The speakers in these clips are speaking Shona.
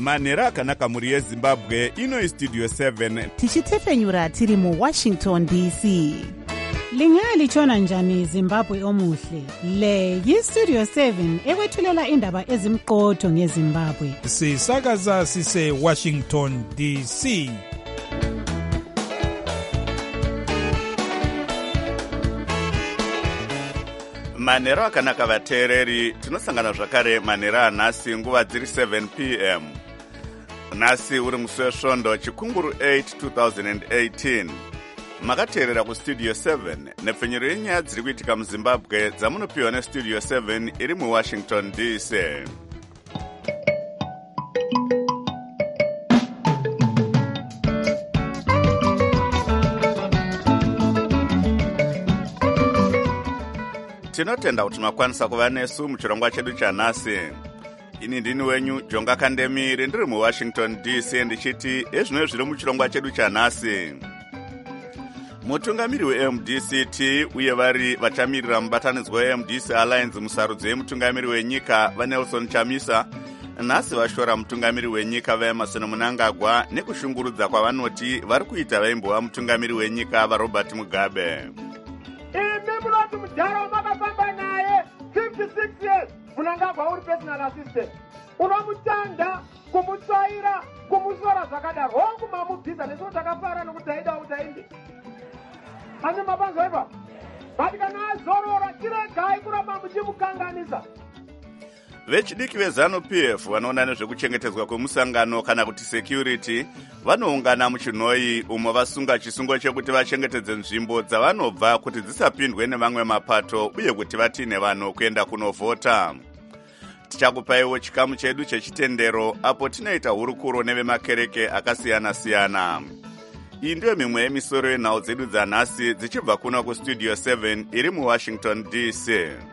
manhero akanaka mhuri yezimbabwe. Ino Studio 7 tichitefenyura tiri mu Washington DC. Lingalitshona njani Zimbabwe omuhle? Le yi-Studio 7 ekwethulela indaba ezimqotho ngeZimbabwe. Sisakaza sise Washington DC. manhero akanaka vateereri, tinosangana zvakare manhero anhasi nguva dziri 7 p.m. nhasi uri musi wesvondo chikunguru 8 2018. makateerera kustudio 7 nepfenyuro yenyaya dziri kuitika muzimbabwe dzamunopiwa nestudio 7 iri muwashington DC. tinotenda kuti makwanisa kuva nesu muchirongwa chedu chanhasi. Ini ndini wenyu Jonga Kandemiri, ndiri muwashington DC ndichiti ezvino zviri muchirongwa chedu chanhasi. Mutungamiri weMDCT uye vari vachamirira mubatanidzwa weMDC Alliance musarudzo yemutungamiri wenyika vaNelson Chamisa nhasi vashora mutungamiri wenyika vaEmerson Mnangagwa nekushungurudza kwavanoti vari kuita vaimbova mutungamiri wenyika vaRobert Mugabe. Imi munoti mujara wamakafamba naye 56 years Mnangagwa uri personal assistant. Unomutanda, kumutsvaira, kumusora zvakadaro. Hongu mamubvisa nesu takafara nokuti aida utaindi. Ane mabanzo ipa. Bati kana azorora chiregai kuramba muchimukanganisa. Vechidiki veZANU-PF vanoona nezvekuchengetedzwa kwemusangano kana kuti security vanoungana muchinhoi umo vasunga chisungo chekuti vachengetedze nzvimbo dzavanobva kuti dzisapindwe nevamwe mapato uye kuti vatine vanhu kuenda kunovhota. Tichakupaiwo chikamu chedu chechitendero apo tinoita hurukuro nevemakereke akasiyana-siyana. Iyi ndiyo mimwe yemisoro yenhau dzedu dzanhasi dzichibva kuno kustudio 7 iri muwashington DC.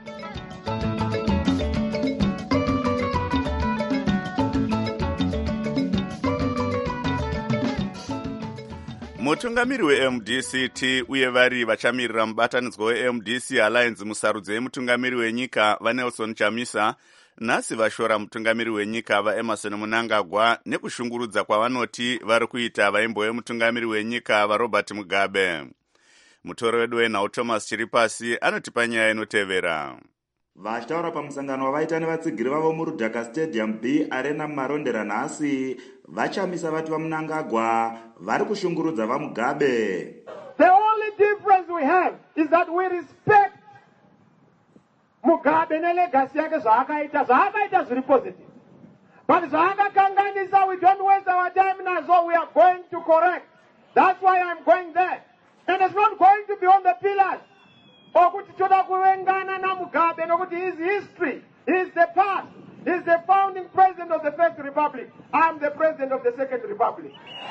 Mutungamiri weMDCT uye vari vachamirira mubatanidzwa weMDC Alliance musarudzo yemutungamiri wenyika vaNelson Chamisa nhasi vashora mutungamiri wenyika vaEmerson Mnangagwa nekushungurudza kwavanoti vari kuita vaimbo yemutungamiri wenyika vaRobert Mugabe. Mutoro wedu wenhau Thomas Chiripasi anotipa nyaya inotevera. Vachitaura pamusangano wavaita nevatsigiri vavo muRudhaka Stadium B Arena mumarondera nhasi, vachamisa vati vaMnangagwa vari kushungurudza vaMugabe. The only difference we have is that we respect Mugabe nelegacy yake zvaakaita zviri positive. But zvaakakanganisa, we don't waste our time nazo, we are going to correct. That's why I'm going there. And it's not going to be on the pillars. Okuti toda kuvengana na Mugabe nokuti his history, his the past, he's the founding president of the First Republic. I'm the president of the Second Republic.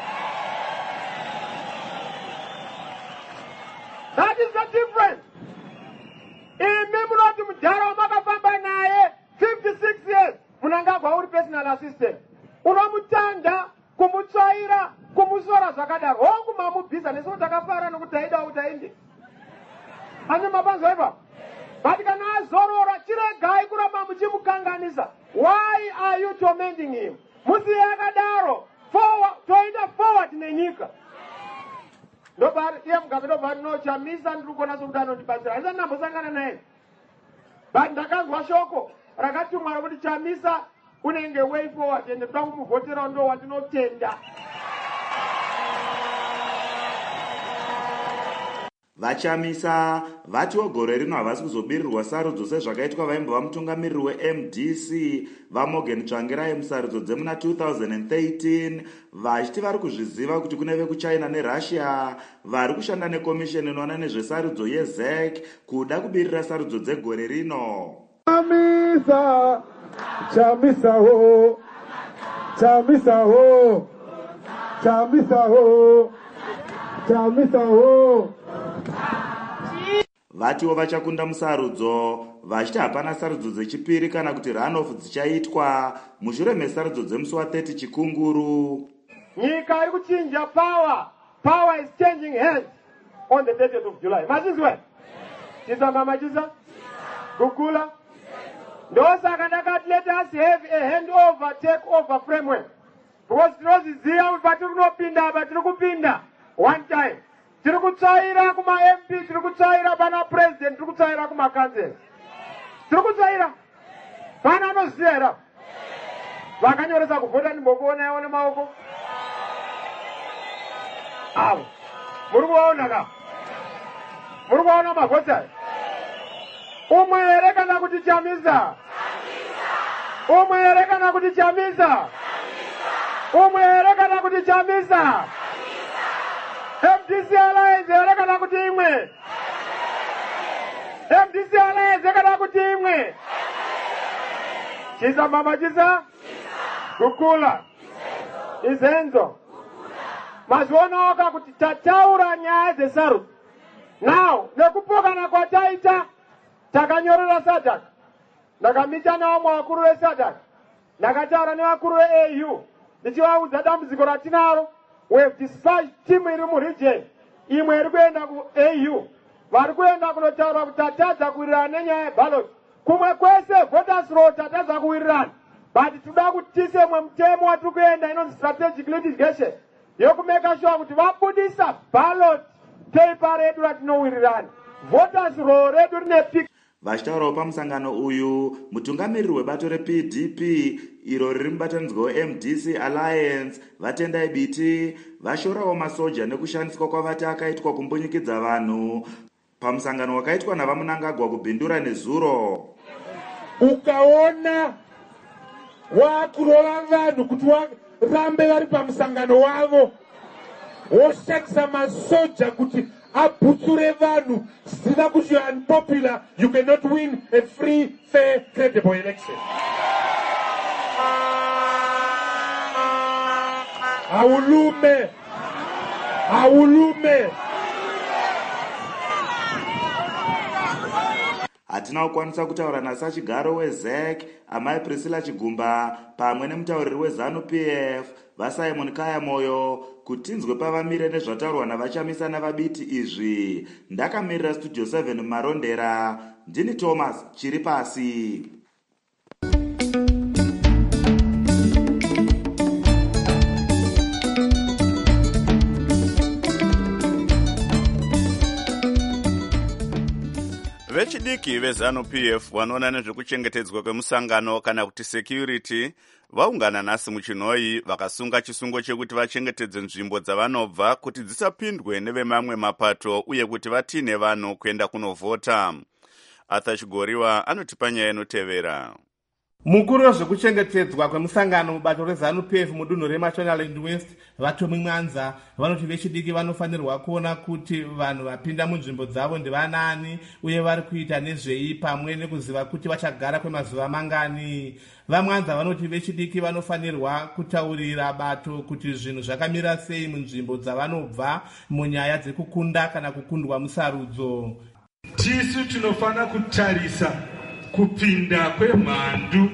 That is the difference. Imi munoti mujara wamakafamba naye 56 years Mnangagwa uri personal assistant. Unomutanda, kumutsvaira, kumusora zvakadaro. Hongu mamubvisa nesu takafara nokuti aida utaindi. Ane mabanzo ipa. Bati kana azorora chiregai kuramba muchimukanganisa. Why are you tormenting him? Musiye yakadaro toenda forward nenyika. Ndobari iye Mugabe ndobari no Chamisa ndiri kuona sokuti anondibatsira. Handisati ndambosangana naye. But ndakanzwa shoko rakatumwa rokuti Chamisa unenge way forward ende toda kumuvhotera ndo wandinotenda. Vachamisa vatiwo gore rino havasi kuzobirirwa sarudzo sezvakaitwa vaimbova mutungamiriri weMDC vaMorgan Tsvangirai musarudzo dzemuna 2013, vachiti vari kuzviziva kuti kune vekuchina neRussia vari kushanda nekomisheni inoona nezvesarudzo yeZEC kuda kubirira sarudzo dzegore rino. Chamisa, Chamisa ho, Chamisa ho, Chamisa ho, Chamisa ho. Vatiwo vachakunda musarudzo vachiti hapana sarudzo dzechipiri kana kuti runoff dzichaitwa mushure mesarudzo dzemusi wa30 chikunguru. Nyika iri kuchinja power is changing hands on the 30th of July. Mazizwe chiza mama chiza kukula ndosaka ndakati let us have a handover take over framework because tinoziziva kuti patiri kunopinda apa tiri kupinda one time. Tiri kutsaira kuma MP, tiri kutsaira pana president, tiri kutsaira kuma council. Tiri kutsaira. Pana anoziva here. Vakanyoresa kuvhota ndimbokuona ione maoko. Avo. Muri kuvaona ka? Muri kuvaona mavhota? Umwe here kana kuti chamisa? Umwe here kana kuti chamisa? Umwe here kana kuti chamisa? MDC Alliance here kana kuti imwe? MDC Alliance kana kuti imwe? Chisa mama chisa? Kukula. Izenzo. Mazuona oka kuti tataura nyaya dzesarudzo. Now, nekupokana kwataita takanyorera SADC. Ndakamita navamwe vakuru veSADC. Ndakataura nevakuru veAU. Ndichivaudza dambudziko ratinaro. We have dispatched team iri muregion. Imwe iri kuenda kuAU. Vari kuenda kunotaura kuti tatadza kuwirirana nenyaya yeballot. Kumwe kwese voters roll tatadza kuwirirana. But toda kuti tise mwe mutemo watiri kuenda inonzi strategic litigation. Yokumeka sure kuti vabudisa ballot paper redu ratinowirirana. Voters roll redu rine pick. Vachitaurawo pamusangano uyu mutungamiriri webato rePDP iro riri mubatanidzwa weMDC Alliance Vatendai Biti vashorawo masoja nekushandiswa kwavati akaitwa kumbunyikidza vanhu pamusangano wakaitwa navamunangagwa kubhindura nezuro. Ukaona wakurova vanhu kuti varambe vari pamusangano wavo woshandisa masoja kuti abutsure vanhu zvisina kuti you're unpopular, you cannot win a free, fair, credible election. Aulume. Hatina kukwanisa kutaura nasachigaro weZEC amai Priscilla Chigumba pamwe nemutauriri weZANU-PF vaSimon Kaya Moyo kuti tinzwe pavamire nezvataurwa navachamisa navabiti izvi. Ndakamirira Studio 7 Marondera. Ndini Thomas Chiripasi. Vechidiki veZANU-PF vanoona nezvekuchengetedzwa kwemusangano kana kuti security vaungana nhasi muChinhoyi vakasunga chisungo chekuti vachengetedze nzvimbo dzavanobva kuti dzisapindwe nevemamwe mapato uye kuti vatine vanhu kuenda kunovhota. Arthur Chigoriwa anotipa nyaya inotevera. Mukuru wezvekuchengetedzwa kwemusangano mubato reZANU-PF mudunhu reMashonaland West Vatomi Mwanza vanoti vechidiki vanofanirwa kuona kuti vanhu vapinda munzvimbo dzavo ndivanani uye vari kuita nezvei pamwe nekuziva kuti vachagara kwemazuva mangani. VaMwanza vanoti vechidiki vanofanirwa kutaurira bato kuti zvinhu zvakamira sei munzvimbo dzavanobva munyaya dzekukunda kana kukundwa musarudzo. Tisu tinofana kutarisa kupinda kwemhandu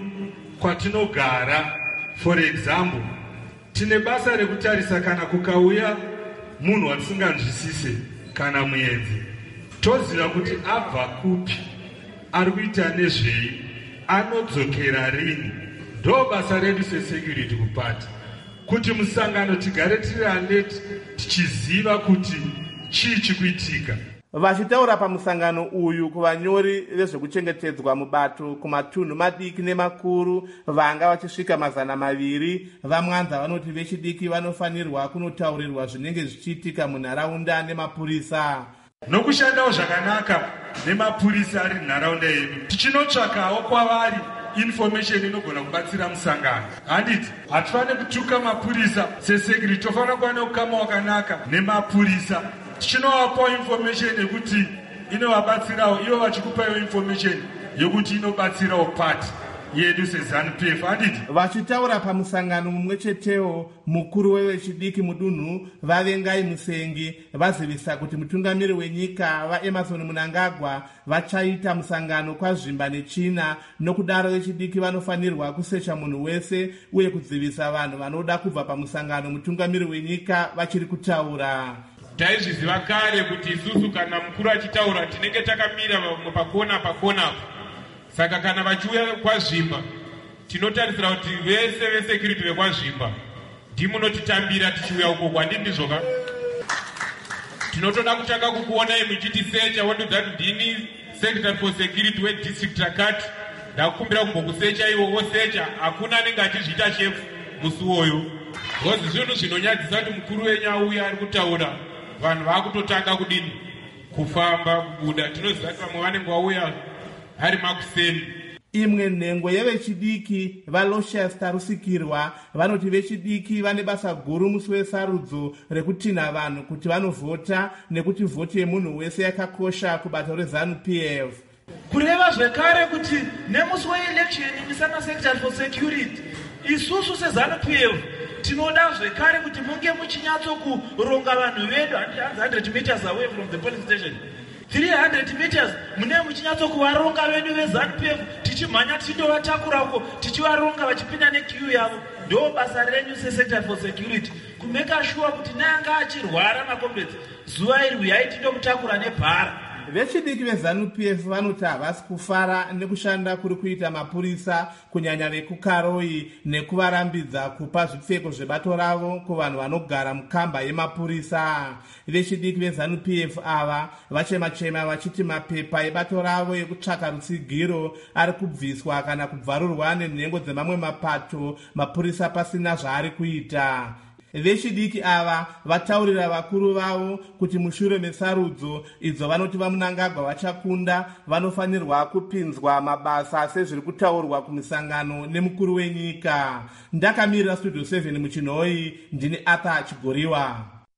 kwatinogara. For example, tine basa rekutarisa kana kukauya munhu watisinganzwisise kana muenzi, toziva kuti abva kupi, ari kuita nezvei, anodzokera rini. Ndo basa redu sesecurity kupata kuti musangano tigare tiri alert tichiziva kuti chii chikuitika. Vachitaura pamusangano uyu kuvanyori vezvekuchengetedzwa mubato kumatunhu madiki nemakuru vanga vachisvika 200, vaMwanza vanoti vechidiki vanofanirwa kunotaurirwa zvinenge zvichiitika munharaunda nemapurisa. Nokushandawo zvakanaka nemapurisa ari nharaunda yedu, tichinotsvakawo kwavari information inogona kubatsira musangano. Handiti hatifaniri kutuka mapurisa sesecurity, tofanira kuva neukama wakanaka nemapurisa tichinovapawo information yekuti inovabatsirawo, ivo vachikupawo information yekuti inobatsirawo pati yedu seZANU-PF. Handiti vachitaura pamusangano mumwe chetewo mukuru wevechidiki mudunhu Vavengai Musengi vazivisa kuti mutungamiri wenyika vaEmerson Mnangagwa vachaita musangano kwazvimba nechina, nokudaro vechidiki vanofanirwa kusecha munhu wese uye kudzivisa vanhu vanoda kubva pamusangano mutungamiri wenyika vachiri kutaura. Taizviziva kare kuti isusu kana mukuru achitaura tinenge takamira pakona apo. Saka kana vachiuya kwazvimba tinotarisira kuti vese vesecurity vekwazvimba ndimunotitambira tichiuya uko kwandini ndizvoka tinotoda kutanga kukuonai muchitisecha wandodza kuti ndini secretary for security wedistrict rakati ndakukumbira kumbokusecha iwo wosecha hakuna anenge achizviita shefu musi uwoyo because zvinhu zvinonyadzisa kuti mukuru wenyu auya ari kutaura vanhu vaakutotanga kudini kufamba kubuda tinoziva kuti vamwe vanenge vauya ari makuseni. Imwe nhengo yevechidiki vaLochester Rusikirwa vanoti vechidiki vane basa guru musi wesarudzo rekutinha vanhu kuti vanovhota nekuti vhoti yemunhu wese yakakosha kubato reZANU-PF. Kureva zvekare kuti nemusi weelection misana secretary for security isusu seZANU-PF tinoda zvekare kuti munge muchinyatsokuronga vanhu vedu 100 meters away from the polling station 300 meters mune muchinyatsokuvaronga vedu veZANU-PF tichimhanya tichitovatakura uko tichivaronga vachipinda nequeue yavo. Ndo basa renyu secretary for security kumeka sure kuti neanga achirwara makomrades zuva iri uyai tindomutakura nebhara. Vechidiki veZANU-PF vanoti havasi kufara nekushanda kuri kuita mapurisa kunyanya vekukaroi nekuvarambidza kupa zvipfeko zvebato ravo kuvanhu vanogara mukamba yemapurisa. Vechidiki veZANU-PF ava vachema-chema vachiti mapepa ebato ravo ekutsvaka rutsigiro ari kubviswa kana kubvarurwa nenhengo dzemamwe mapato mapurisa pasina zvaari kuita. Vechidiki ava vataurira vakuru vavo kuti mushure mesarudzo idzo vanoti vamunangagwa vachakunda vanofanirwa kupinzwa mabasa sezviri kutaurwa kumisangano nemukuru wenyika. Ndakamirira Studio 7 muchinhoi ndini Arthur Chigoriwa.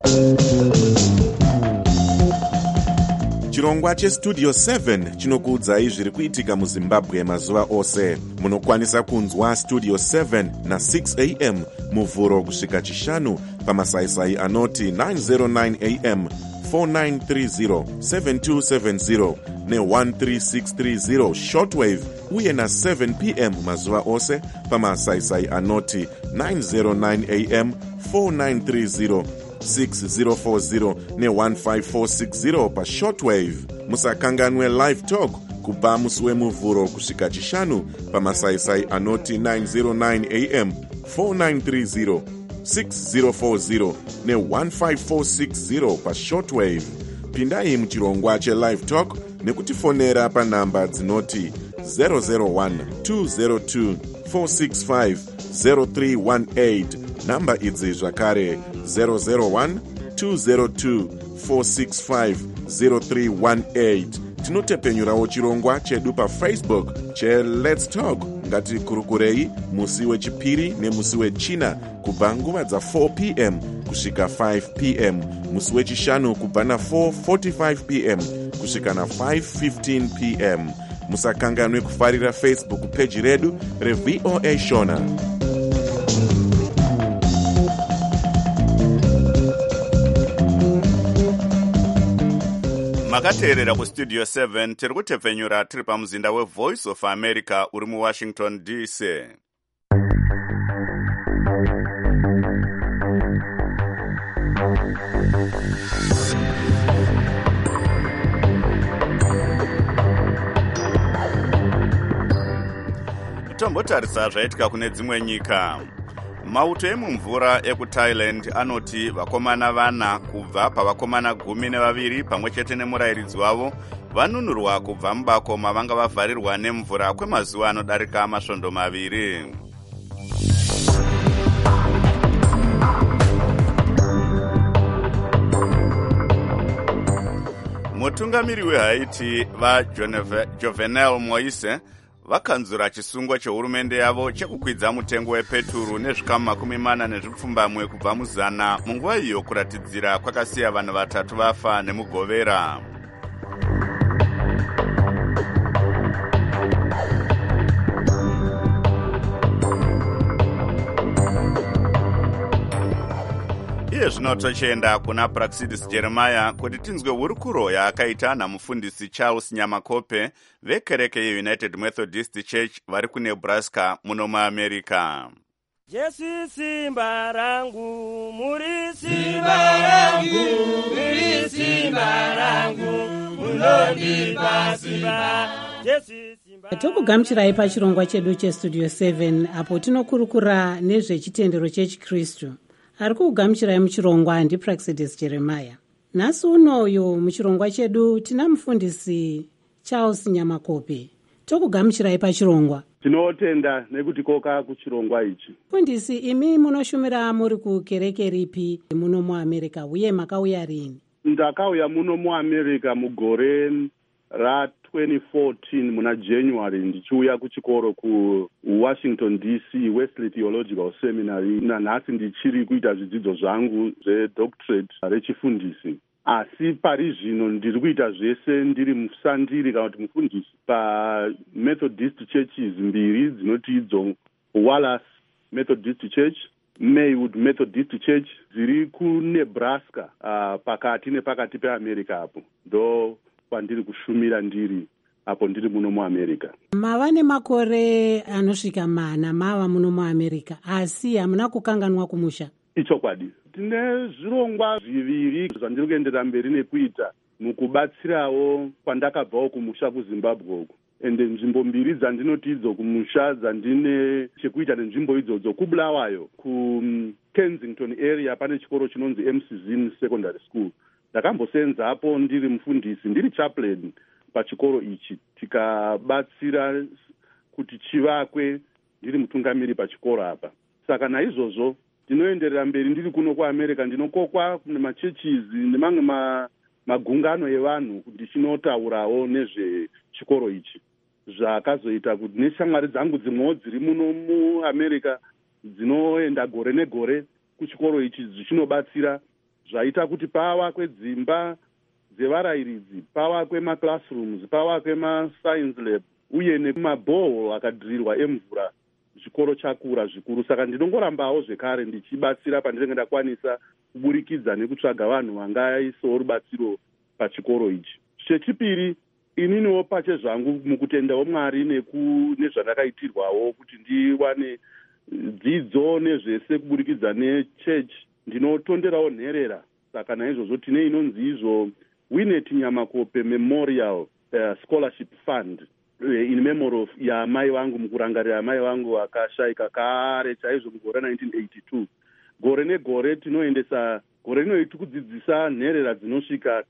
Chirongwa cheStudio 7 chinokuudzai zviri kuitika muZimbabwe mazuva ose. Munokwanisa kunzwa Studio 7 na 6 am muvhuro kusvika chishanu pamasaisai anoti 909 am 4930 7270 ne13630 shortwave uye na 7 pm mazuva ose pamasaisai anoti 909 am 4930 6040 ne15460 pa shortwave. Musakanganwe live talk kubva musi wemuvhuro kusvika chishanu pamasaisai anoti 909 am 4930 6040 ne15460 pa shortwave. Pindai muchirongwa chelive talk nekutifonera panhamba dzinoti 001 202 465 0318. Namba idzi zvakare 001 202 465 0318. Tinotepenyurawo chirongwa chedu paFacebook cheLet's Talk. Ngatikurukurei musi wechipiri nemusi wechina kubva nguva dza4 pm kusvika 5 pm, musi wechishanu kubva na4:45 pm kusvika na5:15 pm. Musakanganwe kufarira Facebook page redu reVOA Shona. makateerera kustudio 7 tiri kutepfenyura tiri pamuzinda weVoice of America uri muWashington DC. Tombotarisa zvaitika kune dzimwe nyika. Mauto emumvura ekuThailand anoti vakomana vana kubva pavakomana 12 pamwe chete nemurayiridzi wavo vanunurwa kubva mubako mavanga vavharirwa nemvura kwemazuva anodarika masvondo 2. Mutungamiri weHaiti vaJovenel Moise vakanzura chisungo chehurumende yavo chekukwidza mutengo wepeturu nezvikamu 40 kubva muzana munguva iyo kuratidzira kwakasiya vanhu 3 vafa nemugovera. Iye zvino tochienda kuna Praxidis Jeremiah kuti tinzwe hurukuro yaakaita namufundisi Charles Nyamakope vekereke yeUnited Methodist Church vari kuNebraska muno muAmerica. Jesu simba rangu, muri simba rangu, muri simba rangu, munondipa simba. Tokugamuchirai pachirongwa chedu cheStudio 7 apo tinokurukura nezvechitendero chechiKristu. Ari kugamuchirai muchirongwa ndiPraxidis Jeremiah. Nhasi unoyu muchirongwa chedu tina mufundisi Charles Nyamakope. Tokugamuchirai pachirongwa. Tinotenda nekuti koka kuchirongwa ichi. Mufundisi, imi munoshumira muri kukereke ripi muno muAmerica uye makauya rini? Ndakauya muno muAmerica mugore ra2014 muna January ndichiuya kuchikoro kuWashington DC Wesley Theological Seminary. Nanhasi ndichiri kuita zvidzidzo zvangu zvedoctorate rechifundisi. Asi pari zvino ndiri kuita zvese ndiri musandiri kana kuti mufundisi paMethodist churches mbiri dzinoti idzo Wallace Methodist Church, Maywood Methodist Church dziri kuNebraska, pakati nepakati peAmerica apo. Ndo kwandiri kushumira ndiri apo ndiri muno muAmerica. Mava nemakore anosvika mana mava muno muAmerica, asi hamuna kukanganwa kumusha? Ichokwadi. Tine zvirongwa zviviri zvandiri kuendera mberi nekuita mukubatsirawo kwandakabvawo kumusha kuZimbabwe uko. Ende nzvimbo mbiri dzandinoti idzo kumusha dzandine chekuita nenzvimbo idzodzo kuBulawayo kuKensington area pane chikoro chinonzi MCZin Secondary School. Ndakambosenzapo ndiri mufundisi, ndiri chaplain pachikoro ichi, tikabatsira kuti chivakwe ndiri mutungamiri pachikoro apa. Saka naizvozvo ndinoenderera mberi ndiri kuno kuAmerica, ndinokokwa nemachechizi nemamwe magungano evanhu ndichinotaurawo nezvechikoro ichi. Zvakazoita kuti neshamwari dzangu dzimwewo dziri muno muAmerica dzinoenda gore negore kuchikoro ichi dzichinobatsira, zvaita kuti pavakwe dzimba dzevarayiridzi, pavakwe maclassrooms, pavakwe mascience lab uye nemabohol akadhirirwa emvura. Chikoro chakura zvikuru, saka ndinongorambawo zvekare ndichibatsira pandinenge ndakwanisa kuburikidza nekutsvaga vanhu vangaisawo rubatsiro pachikoro ichi. Chechipiri, ininiwo pache zvangu mukutendawo Mwari nezvandakaitirwawo kuti ndiwane dzidzo nezvese kuburikidza nechechi, ndinotonderawo nherera. Saka naizvozvo tine inonzi izvo Winnet Nyamakope Memorial Scholarship Fund in memory ya mai vangu, mukurangarira amai vangu vakashayika kare chaizvo mugore 1982. Gore negore tinoendesa, gore rino tikudzidzisa nherera dzinosvika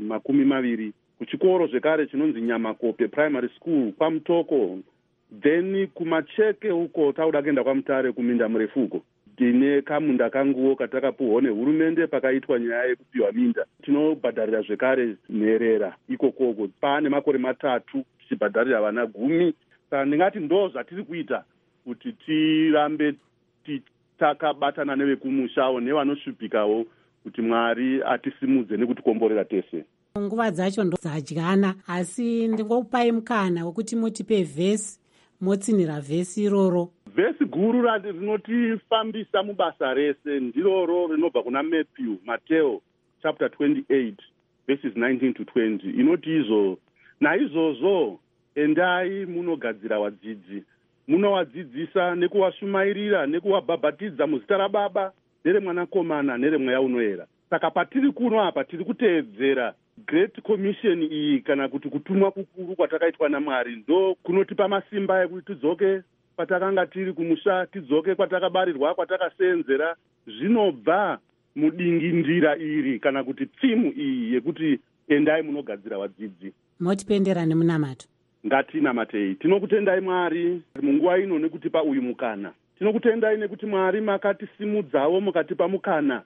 20 kuchikoro zvekare chinonzi Nyamakope Primary School kwaMutoko. Then kumacheke uko tauda kuenda kwaMutare kuminda murefu uko tine kamunda kanguwo katakapuhwa nehurumende pakaitwa nyaya yekupiwa minda. Tinobhadharira zvekare nherera ikokoko. Pane makore 3 tichibhadharira vana 10. Saka ndingati ndo zvatiri kuita kuti tirambe takabatana nevekumushawo nevanosvipikawo kuti Mwari atisimudze nekutikomborera tese. Nguva dzacho ndo dzadyana, asi ndingokupai mukana wekuti mutipe vhesi, motsinira vhesi iroro. Vhesi guru rinotifambisa mubasa rese ndiroro rinobva kuna Mateo chapter 28 verses 19 to 20. Inoti izvo, naizvozvo endai munogadzira vadzidzi, munovadzidzisa nekuvashumairira nekuvabhabhatidza muzita raBaba neremwanakomana neremweya unoyera. Saka patiri kuno apa tiri kuteedzera Great Commission iyi, kana kuti kutumwa kukuru kwatakaitwa naMwari, ndo kunotipa masimba ekuti tidzoke patakanga tiri kumusha, tidzoke kwatakabarirwa, kwatakaseenzera. Zvinobva mudingindira iri kana kuti timu iyi yekuti endai munogadzira vadzidzi. Motipendera nemunamato. Ngatinamatei. Tinokutendai Mwari munguva ino nekutipa uyu mukana. Tinokutendai nekuti Mwari makatisimudzawo mukatipa mukana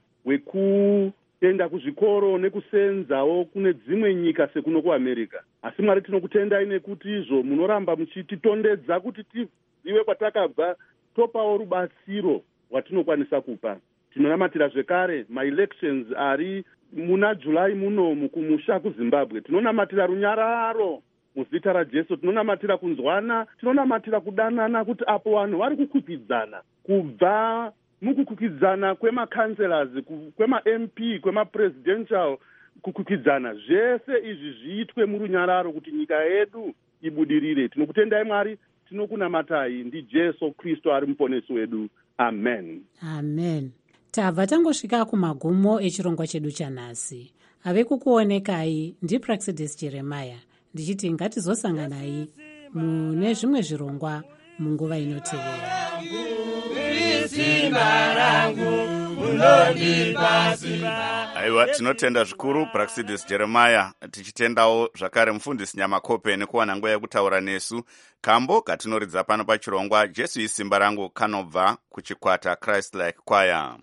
wekuenda kuzvikoro nekuseenzawo kune dzimwe nyika sekuno kuAmerica. Asi Mwari tinokutendai nekuti izvo munoramba muchititondedza kuti tizive kwatakabva, topawo rubatsiro rwatinokwanisa kupa. Tinonamatira zvekare maelections ari muna July muno kumusha kuZimbabwe. Tinonamatira runyararo muzita raJesu, tinonamatira kunzwana, tinonamatira kudanana, kuti apo vanhu vari kukwikwidzana kubva mukukwikwidzana kwemakanselas, kwemaMP, kwemapresidential, kukwikwidzana. Zvese izvi zviitwe murunyararo kuti nyika yedu ibudirire. Tinokutendai Mwari, tinokunamatai. ndiJesu Kristu ari muponesi wedu. Amen. Amen. Tabva tangosvika kumagumo echirongwa chedu chanhasi. Ave kukuonekai ndiPraxidis Jeremiah, ndichiti ngatizosanganai mune zvimwe zvirongwa munguva inotevera. Simba rangu munondipa simba. Aiwa, tinotenda zvikuru Praxidis Jeremiah, tichitendawo zvakare mufundisi Nyamakope nekuwana nguva yekutaura nesu. Kambo katinoridza pano pachirongwa Jesu isimba rangu kanobva kuchikwata Christ Like Choir.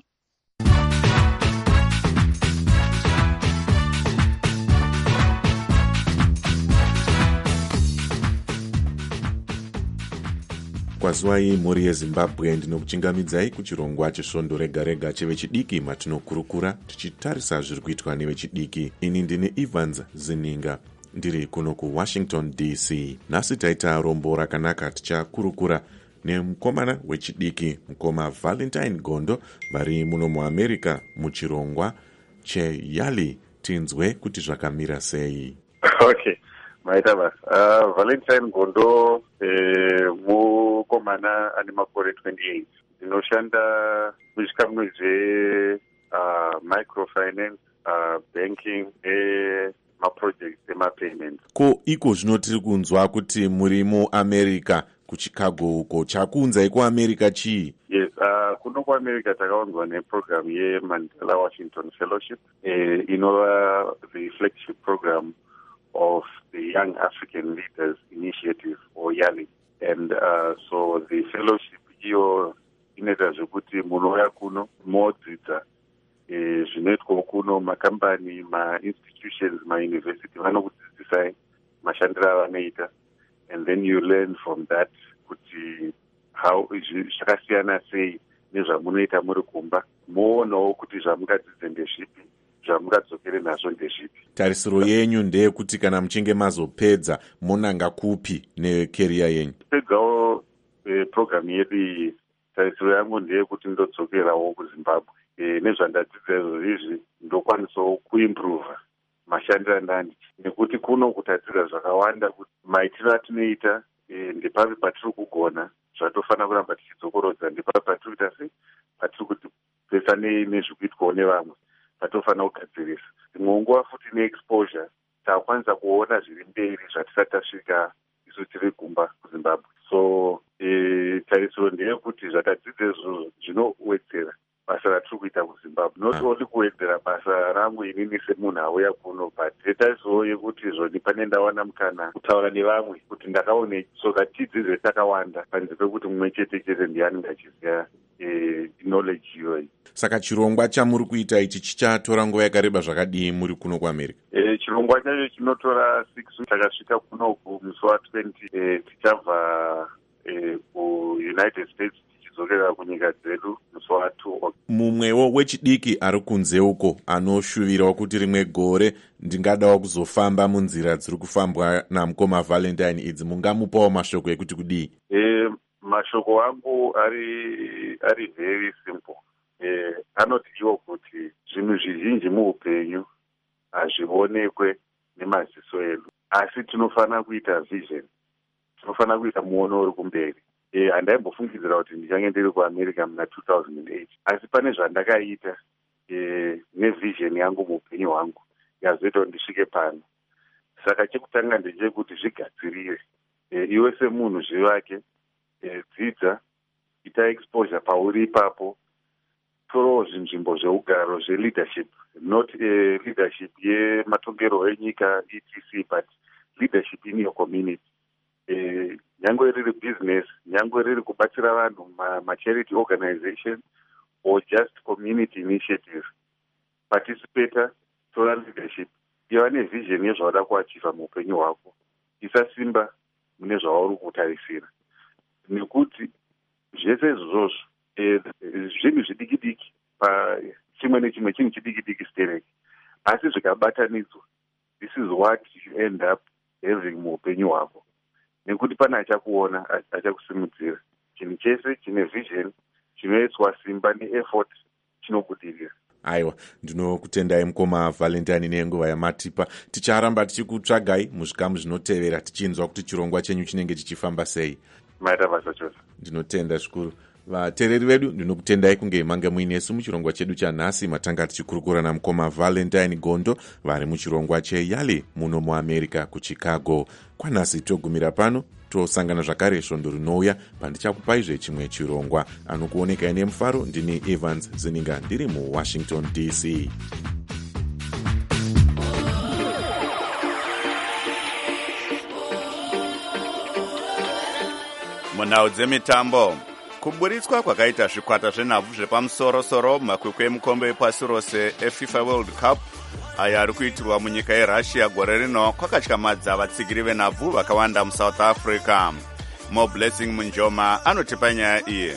Kwazwai mhuri yeZimbabwe, ndinokuchingamidzai kuchirongwa chesvondo rega rega chevechidiki matinokurukura tichitarisa zviri kuitwa nevechidiki. Ini ndine Evans Zininga ndiri kuno kuWashington DC. Nhasi taita rombo rakanaka, tichakurukura nemukomana wechidiki mukoma Valentine Gondo vari muno muAmerica muchirongwa cheYali. Tinzwe kuti zvakamira sei. Okay. Maita basa. Valentine Gondo mukomana ane makore 28. Ndinoshanda muchikamwe microfinance, banking, maprojects emapayments. Ko iko zvino tiri kunzwa kuti muri muAmerica kuChicago uko, chakunzai kuAmerica chii? Yes, kuno kuAmerica takaunzwa neprogram yeMandela Washington Fellowship, inova the flagship program of the Young African Leaders Initiative, or YALI. And so the fellowship iyo inoita zvekuti munouya kuno modzidza zvinoitwa kuno, makambani, ma-institutions, ma-university vanokudzidzisai mashandiro avanoita, and then you learn from that kuti how zvakasiyana sei nezvamunoita muri kumba, moonawo kuti zvamungadzidze ndezvipi, zvamungadzokere nazvo ndezvipi. Tarisiro yenyu ndeyekuti kana muchinge mazopedza monanga kupi nekeriya yenyu? Pedzawo program yedu iyi, tarisiro yangu ndeyekuti ndodzokerawo kuZimbabwe. Nezvandadzidza izvi ndokwanisawo kuimprove mashandiro andani, nekuti kuno kutadzidza zvakawanda kuti maitiro atinoita ndepapi patiri kugona, zvatofanira kuramba tichidzokorodza, ndepapi patiri kuita sei, patiri kutipesa nezvikuitwawo nevamwe, patofanira kugadzirisa. Imwe nguva futi neexposure takwanisa kuona zviri mberi zvatisati tasvika isu tiri kumba kuZimbabwe. So tarisiro ndeyekuti zvakadzidza izvozvo zvinowedzera basa ratiri kuita kuZimbabwe, not only kuwedzera basa rangu inini semunhu auya kuno, but tarisiro yekuti zvoni pane ndawana mukana kutaura nevamwe kuti ndakaone, so that tidzidze takawanda panze pekuti mumwe chete chete ndianenge achiziva knowledge iyoyi. Saka chirongwa chamuri kuita ichi chichatora nguva yakareba zvakadii muri kuno kuAmerica? Chirongwa chacho chinotora 6 takasvika kunoku musi wa20, tichabva kuUnited States tichidzokera kunyika dzedu musi wa2. Mumwewo wechidiki ari kunze uko anoshuvirawo kuti rimwe gore ndingadawo kuzofamba munzira dziri kufambwa namukoma Valentine idzi, mungamupawo mashoko ekuti kudii? Mashoko angu ari very simple. Anotiwo kuti zvinhu zvizhinji muupenyu hazvionekwe nemaziso edu, asi tinofanira kuita vision, tinofanira kuita muono uri kumberi. Handaimbofungidira kuti ndichange ndiri kuAmerica muna 2008, asi pane zvandakaita nevision yangu muupenyu hwangu yazoita kuti ndisvike pano. Saka chekutanga ndechekuti zvigadzirire, iwe semunhu zvivake, dzidza, ita exposure pauri ipapo, torawo zvinzvimbo zveugaro zve-leadership, not leadership yematongero enyika etc, but leadership in your community. Nyangwe riri business, nyangwe riri kubatsira vanhu, ma-charity organization, or just community initiative. Participate, tora leadership, iva nevision yezvauda kuachiva muupenyu hwako. Isasimba mune zvauri kutarisira, nekuti zvese izvozvo zvinhu zvidiki-diki pachimwe nechimwe, chinhu chidiki-diki stereki, asi zvikabatanidzwa, this is what you end up having muupenyu hwako, nekuti pane achakuona, achakusimudzira. Chinhu chese chine vision, chinoiswa simba neeffort, chinobudirira. Aiwa, ndinokutendai mukoma Valentine nenguva yamatipa. Ticharamba tichikutsvagai muzvikamu zvinotevera tichinzwa kuti chirongwa chenyu chinenge chichifamba sei. Maita basa chose. Ndinotenda zvikuru. Vateereri vedu, ndinokutendai kunge manga muinesu muchirongwa chedu chanhasi, matanga tichikurukura namukoma Valentine Gondo vari muchirongwa cheYali muno muAmerica kuChicago. Kwanhasi togumira pano. tosangana zvakare svondo rinouya pandichakupaizve chimwe chirongwa. Anokuonekai nemufaro ndini Evans Zininga ndiri muWashington DC. Munhau dzemitambo, kuburitswa kwakaita zvikwata zvenhabvu zvepamusoro-soro mumakwikwi emukombe wepasi rose eFIFA World Cup aya ari kuitirwa munyika yeRussia gore rino kwakatyamadza vatsigiri venhabvu vakawanda muSouth Africa. Blessing Munjoma anotipa nyaya iyi.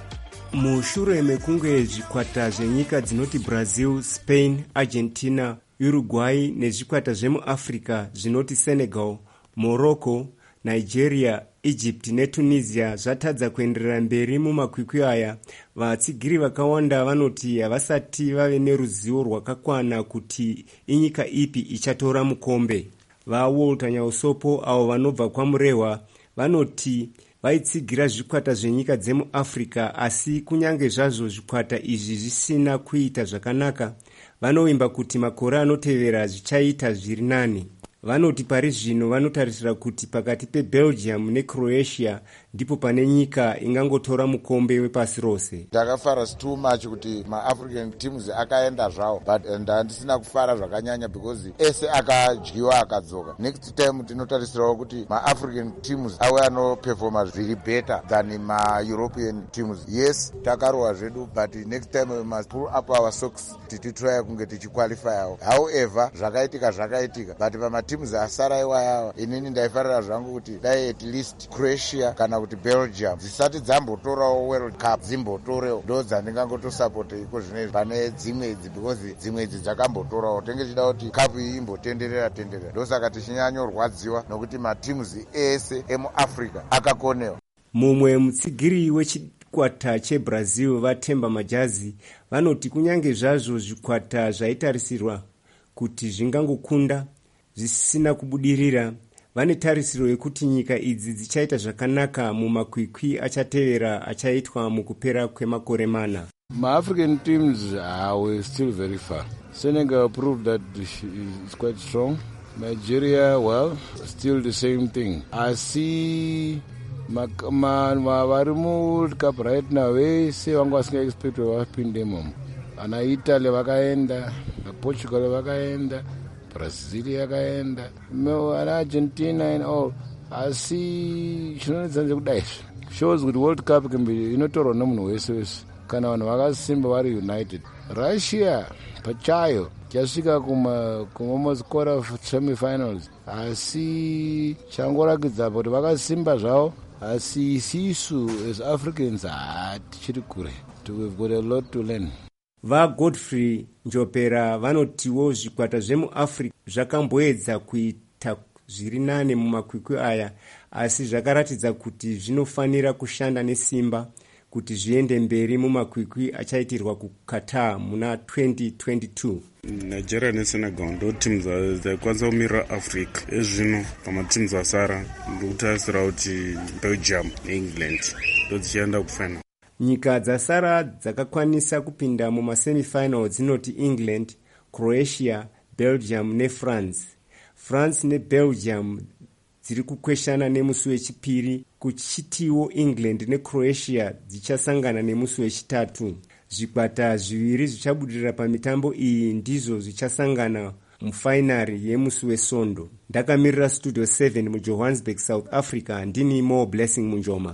Mushure mekunge zvikwata zvenyika dzinoti Brazil, Spain, Argentina, Uruguay nezvikwata zvemuAfrica zvinoti Senegal, Morocco, Nigeria, Egypt neTunisia zvatadza kuenderera mberi mumakwikwi aya, vatsigiri vakawanda vanoti havasati vave neruzivo rwakakwana kuti inyika ipi ichatora mukombe. VaWalter Nyausopo avo vanobva kwamurehwa vanoti vaitsigira zvikwata zvenyika dzemuAfrica, asi kunyange zvazvo zvikwata izvi zvisina kuita zvakanaka, vanovimba kuti makore anotevera zvichaita zviri nani. Vanoti pari zvino vanotarisira kuti pakati peBelgium neCroatia ndipo pane nyika ingangotora mukombe wepasi rose. Ndakafara too much kuti maAfrican teams akaenda zvawo, but handisina kufara zvakanyanya because ese akadyiwa akadzoka. Next time tinotarisirawo kuti maAfrican teams awe anoperforma zviri better than maEuropean teams. Yes, takarowa zvedu, but next time we must pull up our socks titry kunge tichiqualifyawo. However, zvakaitika, but pamateams asara iwayawa inini ndaifarira zvangu kuti dai at least Croatia kana kuti Belgium dzisati dzambotorawo World Cup dzimbotorewo, ndo dzandingangotosapote iko zvinezvi pane dzimwe idzi, because dzimwe idzi dzakambotorawo. Tenge tichida kuti cup iyi imbotenderera, ndosaka tichinyanyorwadziwa nokuti mateams ese emuAfrica akakonewa. Mumwe mutsigiri wechikwata cheBrazil Vatemba Majazi vanoti kunyange zvazvo zvikwata zvaitarisirwa kuti zvingangokunda zvisina kubudirira, vane tarisiro yekuti nyika idzi dzichaita zvakanaka mumakwikwi achatevera achaitwa mukupera kwemakore mana. Ma-African teams are still very far. Senegal proved that it's quite strong. Nigeria, well, still the same thing. I see vari muWorld Cup right now vese vanga vasingaexpect vapindemo. Ana Italy vakaenda, Portugal vakaenda, Brazil yakaenda, ana Argentina and all. Asi chinonetsa kudai shows kuti World Cup inotorwa nomunhu wese kana vanhu vakasimba vari united. Russia pachayo chasvika almost quarter of semi-finals, asi changorakidza kuti vakasimba zvavo, asi isisu as Africans tichiri kure. We've got a lot to learn. VaGodfrey Njopera vanotiwo zvikwata zvemuAfrica zvakamboedza kuita zviri nane mumakwikwi aya, asi zvakaratidza kuti zvinofanira kushanda nesimba kuti zviende mberi mumakwikwi achaitirwa kuQatar muna 2022. Nigeria neSenegal ndo timu dzakwanisa kumirira Africa. Ezvino pamatimu asara ndokutarisira kuti Belgium neEngland ndo dzichienda kufinal. Nyika dzasara dzakakwanisa kupinda mumasemifinal dzinoti England, Croatia, Belgium neFrance. France neBelgium dziri kukweshana nemusi wechipiri, kuchitiwo England neCroatia dzichasangana nemusi wechitatu. Zvikwata zviviri zvichabudirira pamitambo iyi ndizvo zvichasangana mufainari yemusi weSondo. Ndakamirira Studio 7 muJohannesburg, South Africa, ndini Blessing Munjoma.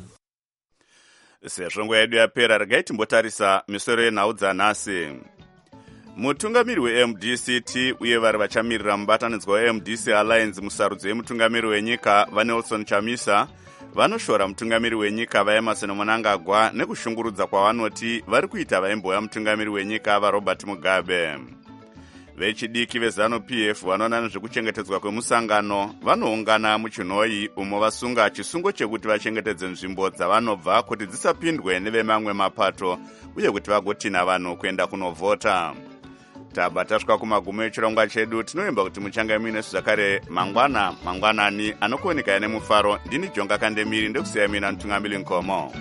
Sezvo nguva yedu yapera, regai timbotarisa misoro yenhau dzanhasi. Mutungamiri weMDCT uye vari vachamirira mubatanidzwa weMDC Alliance musarudzo yemutungamiri wenyika vaNelson Chamisa vanoshora mutungamiri wenyika vaEmerson Mnangagwa nekushungurudza kwavanoti vari kuita vaimbouya mutungamiri wenyika vaRobert Mugabe. Vechidiki veZANU-PF vanoona nezvekuchengetedzwa kwemusangano vanoungana muChinhoyi umo vasunga chisungo chekuti vachengetedze nzvimbo dzavanobva kuti dzisapindwe nevemamwe mapato uye kuti vagotina vanhu kuenda kunovhota. Tabva tasvika kumagumo echirongwa chedu. Tinoimba kuti muchange muinesu zvakare mangwanani anokuoneka nemufaro. Ndini Jonga Kandemiri ndekusiya mina Mutungamiri Nkomo.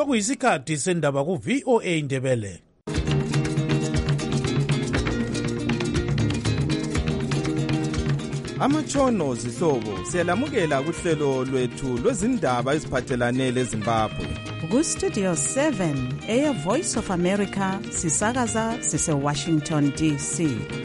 sokuyisikhathi sendaba ku-VOA Indebele. Amatshono zihlobo siyalamukela kuhlelo lwethu lwezindaba eziphathelane leZimbabwe. Ku-Studio 7 Air Voice of America sisakaza sise-Washington DC.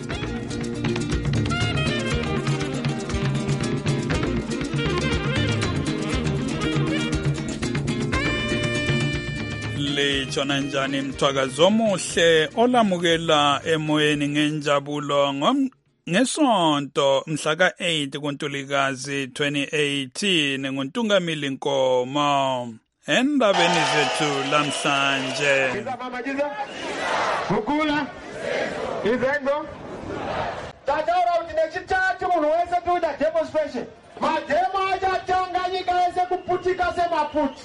Litshona njani mthwakazo omuhle olamukela emoyeni ngenjabulo ngesonto mhla ka-8 kuNtulikazi 2018 nguNtungamili Nkomo. Endabeni zethu lamhlanje. Kukula. Izengo. Tataura kuti nechitatu munhu wese tuita demonstration. Mademo achatanga nyika yese kuputika semaputi.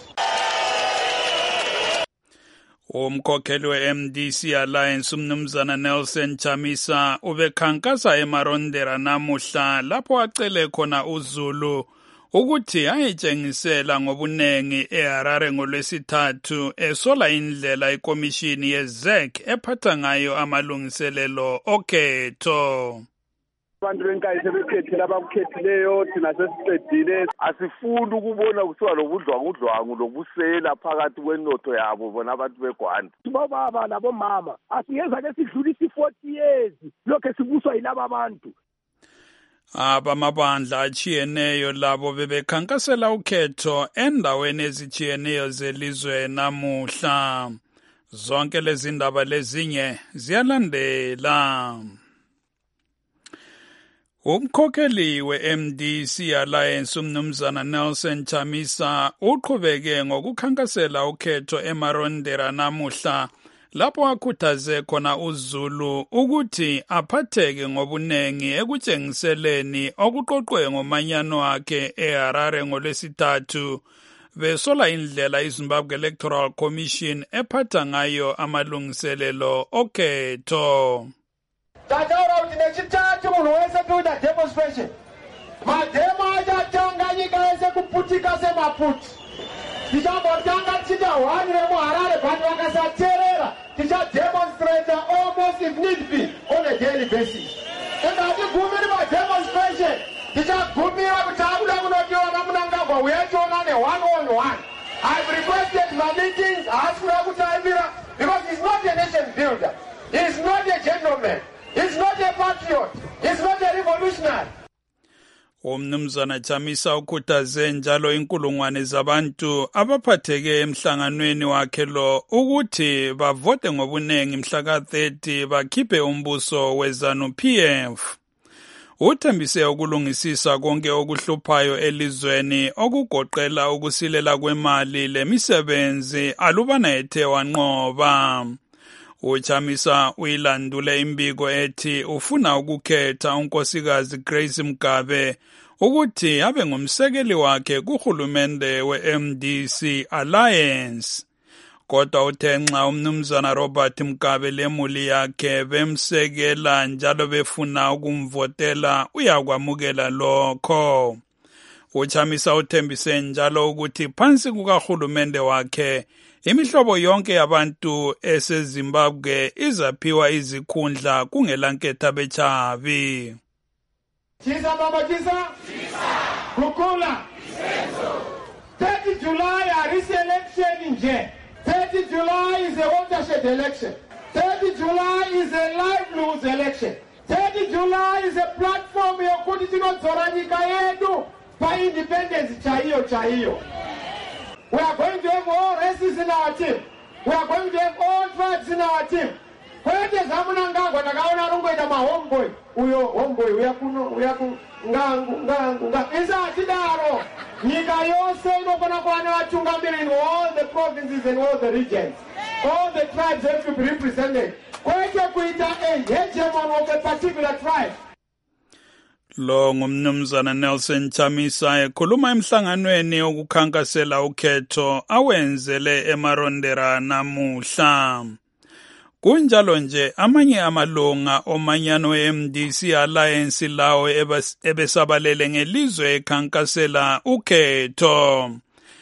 Umkhokheli we-MDC Alliance umnumzana Nelson Chamisa ubekhankasa eMarondera namuhla lapho acele khona uZulu ukuthi ayitshengisela ngobunengi eHarare ngolwesithathu esola indlela ikomishini yeZEC ephatha ngayo amalungiselelo okhetho. Abantu benkayi sebekhethile abakukhethileyo thina sesiqedile asifuni ukubona kuthiwa lobudlwangudlwangu lobusela phakathi kwenotho yabo bona abantu beGwanda. Bobaba labomama asiyeza ke sidlulisa 40 years lokho sibuswa yilaba abantu. Abamabandla achiyeneyo labo bebekhankasela ukhetho endaweni ezichiyeneyo zelizwe namuhla. Zonke lezi ndaba lezinye ziyalandela. Umkhokheli we-MDC Alliance umnumzana Nelson Chamisa uqhubeke ngokukhankasela ukhetho eMarondera namuhla lapho akhuthaze khona uZulu ukuthi aphatheke ngobunengi ekutshengiseleni okuqoqwe ngomanyano akhe eHarare ngolwesithathu besola indlela iZimbabwe Electoral Commission ephatha ngayo amalungiselelo okhetho. Tataura kuti nechitatu munhu wese tuita demonstration. Mademo achatanga nyika yese kuputika semaputi. Tichambotanga tichita 1 remuHarare vanhu vakasateerera. Tichademonstrate almost if need be on a daily basis. Hatigumiri mademonstration. Tichagumira kuti akuda kunotiona Mnangagwa uyationa ne-1-on-1. I've requested my meetings, asikuda kutaimira because he's not a nation builder. He's not a gentleman. He's not a patriot. He's not a revolutionary. Umnumzana Chamisa ukhuthaze njalo inkulungwane zabantu abaphatheke emhlanganweni wakhe lo ukuthi bavote ngobunengi mhla ka-30 bakhiphe umbuso weZANU-PF. Uthembise ukulungisisa konke okuhluphayo elizweni okugoqela ukusilela kwemali lemisebenzi alubana ethe wanqoba. Uchamisa uyilandule imbiko ethi ufuna ukukhetha unkosikazi Grace Mugabe ukuthi abe ngumsekeli wakhe kuhulumende we-MDC Alliance. Kodwa uthe nxa umnumzana Robert Mugabe lemuli yakhe bemsekela njalo befuna ukumvotela uyakwamukela lokho. Uchamisa uthembise njalo ukuthi phansi kukahulumende wakhe imihlobo yonke yabantu eseZimbabwe izaphiwa izikhundla kungelanketha bechavi. Chisa mama chisa. Kukula. 30 July arisi election nje. 30 July is a watershed election. 30 July is a live election. 30 July is a platform yokuti tinodzora nyika yedu pa independence chaiyo. We are going to have all races in our team. We are going to have all tribes in our team. Kwete zamunangagwa takaona rungoita mahomeboy. Uyo homeboy uyaku ngangu. Isa atidaro. Nyika yose inofana kuwa na watungamiri in all the provinces and all the regions. All the tribes have to be represented. Kwete kuita a hegemon of a particular tribe. Lo ngumnumzana Nelson Chamisa ekhuluma emhlanganweni okukhankasela ukhetho awenzele eMarondera namuhla. Kunjalo nje amanye amalunga omanyano e-MDC Alliance lawo ebesabalele ngelizwe ekhankasela ukhetho.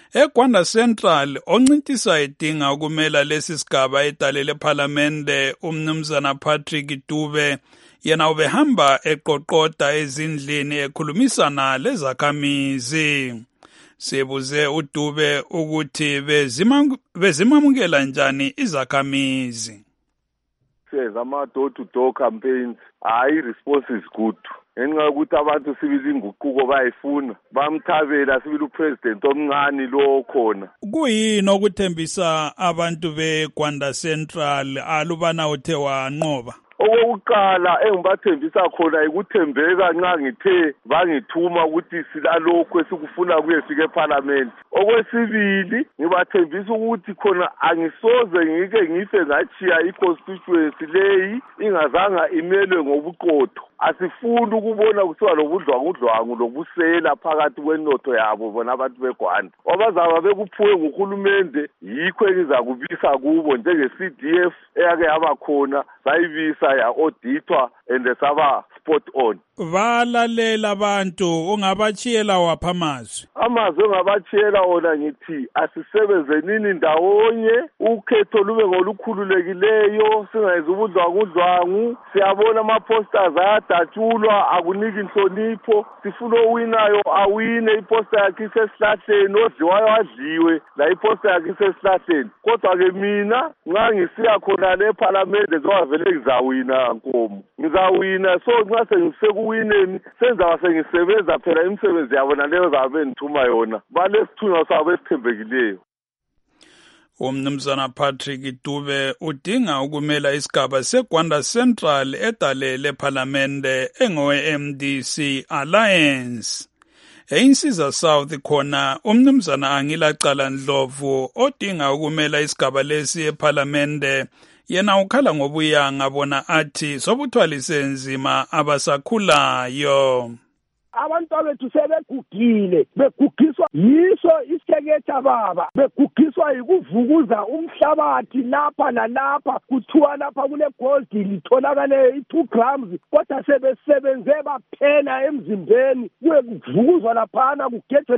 eGwanda Central oncintisa edinga ukumela lesi sigaba edalele parliamente umnumzana Patrick Dube yena ubehamba eqoqoda ezindlini ekhulumisana lezakhamizi. Sibuze uDube ukuthi bezimamukela njani izakhamizi. Says ama door to door campaigns, response is good. Ngenxa yokuthi abantu sibili inguquko bayifuna bamthabela sibili upresident omncane lo khona. Kuyini okuthembisa abantu beGwanda Central alubana uthe wanqoba? Okokuqala engibathembisa khona ikuthembeka nxa ngithe bangithuma ukuthi silalokho esikufuna kuyefika eParliament. Okwesibili ngibathembisa ukuthi khona angisoze ngike ngife ngachiya iconstituency leyi ingazanga imelwe ngobuqotho. Asifuni ukubona kuthiwa lobudlwangudlwangu lobusela phakathi kwenotho yabo bona abantu beGwanda. Abazaba bekuphuwe nguhulumende yikho engizakubisa kubo njenge-CDF eyake yaba khona sayibisa ya-auditwa and saba spot on. Balalela abantu ungabachiyela wapha amazwi? Amazwi ongabachiyela wona ngithi asisebenzenini ndawonye, ukhetho lube ngolukhululekileyo, singayenzi ubudlwangudlwangu. Siyabona ama-posters ayadatshulwa akuniki inhlonipho, sifuna owinayo awine, iposter yakhe isesihlahleni, odliwayo adliwe la iposter yakhe isesihlahleni. Kodwa-ke mina nxa ngisiya khona le eParliament zowavele ngizawina nkomo, ngizawina. So nxa sengisekuwineni senza sengisebenza phela imisebenzi yabo naleyo zabe ngithuma yona, balesithunywa sabo esithembekileyo. Umnumzana Patrick Dube udinga ukumela isigaba seGwanda Central edalele parliamente engowe-MDC Alliance. Einsiza South khona umnumzana Angilacala Ndlovu odinga ukumela isigaba lesi eParliamente yena ukhala ngobuyanga bona athi sobuthwalise nzima abasakhulayo. Abantu bethu sebegugile, begugiswa yiso iseketha baba, begugiswa yikuvukuza umhlabathi lapha nalapha, kuthiwa lapha kule gold litholakale 2 grams, kodwa sebesebenze baphela emzimbeni, kuvukuzwa laphana, kugejwe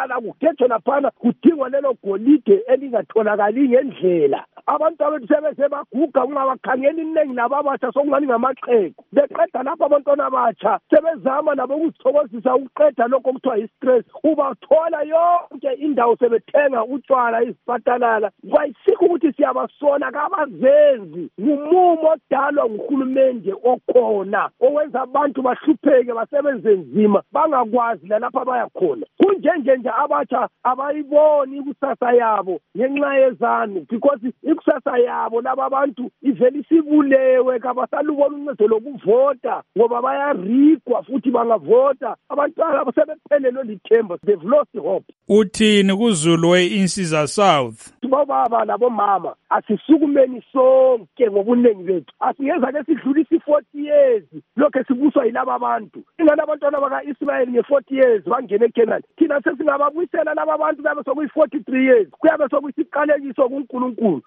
laphana, kudingwa lelo golide elingatholakali ngendlela. Abantu bethu sebeze baguga ungabakhangela inengi nababatsha sokungani ngamaqhegu, beqeda lapha abantwana abatsha sebezama nabo ukuzithokozisa ukuqeda lokho kuthiwa yi-stress. Ubathola yonke indawo sebethenga utshwala izipatalala, kwayisikho ukuthi siyabasola kabazenzi. Ngumumo odalwa nguhulumende okhona owenza abantu bahlupheke basebenze nzima bangakwazi lalapha bayakhona. Kunjenje abatsha abayiboni ikusasa yabo ngenxa yezanu, because ikusasa yabo laba abantu ivele isibulewe, kabasalubona uncedo lokuvota ngoba bayarigwa futhi bangavota. Abantwana sebephelelwe lithemba, they've lost hope. Uthini kuZulu we-Insiza South? Bobaba labomama asisukumeni sonke ngobunengi bethu, asiyeza ke sidlulisa 40 years lokho sibuswa yilaba abantu. Ingane abantwana baka-Israel nge-40 years bangena eKenani, thina sesingababuyisela laba abantu babe sokuyi-43 years, kuyabe sokuyisiqalekiso kuNkulunkulu.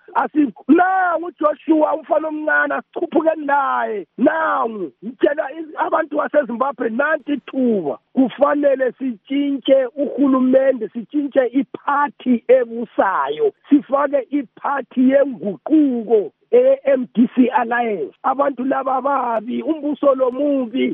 Nangu uJoshua umfana omncane asichuphukeni naye, nangu ngitshela abantu baseZimbabwe nanti ithuba, kufanele sitshintshe uhulumende, sitshintshe iphathi ebusayo, sifake iphathi yenguquko MDC Alliance. Abantu laba babi, umbuso lomubi.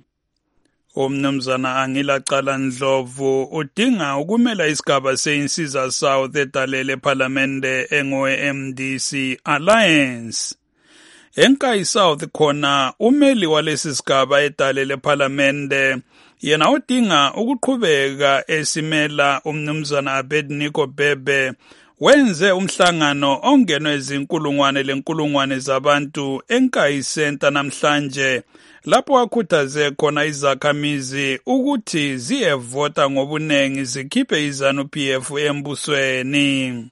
Umnumzana Angilacala Ndlovu udinga ukumela isigaba seInsiza South edalele eParliamente engowe-MDC Alliance. Enkai South khona umeli walesi sigaba edalele eParliamente yena udinga ukuqhubeka esimela umnumzana Abednego Bebe wenze umhlangano ongenwe izinkulungwane zabantu eNkai Center namhlanje lapho wakhuthaze khona izakhamizi ukuthi ziyevota ngobunengi zikhiphe iZANU-PF embusweni.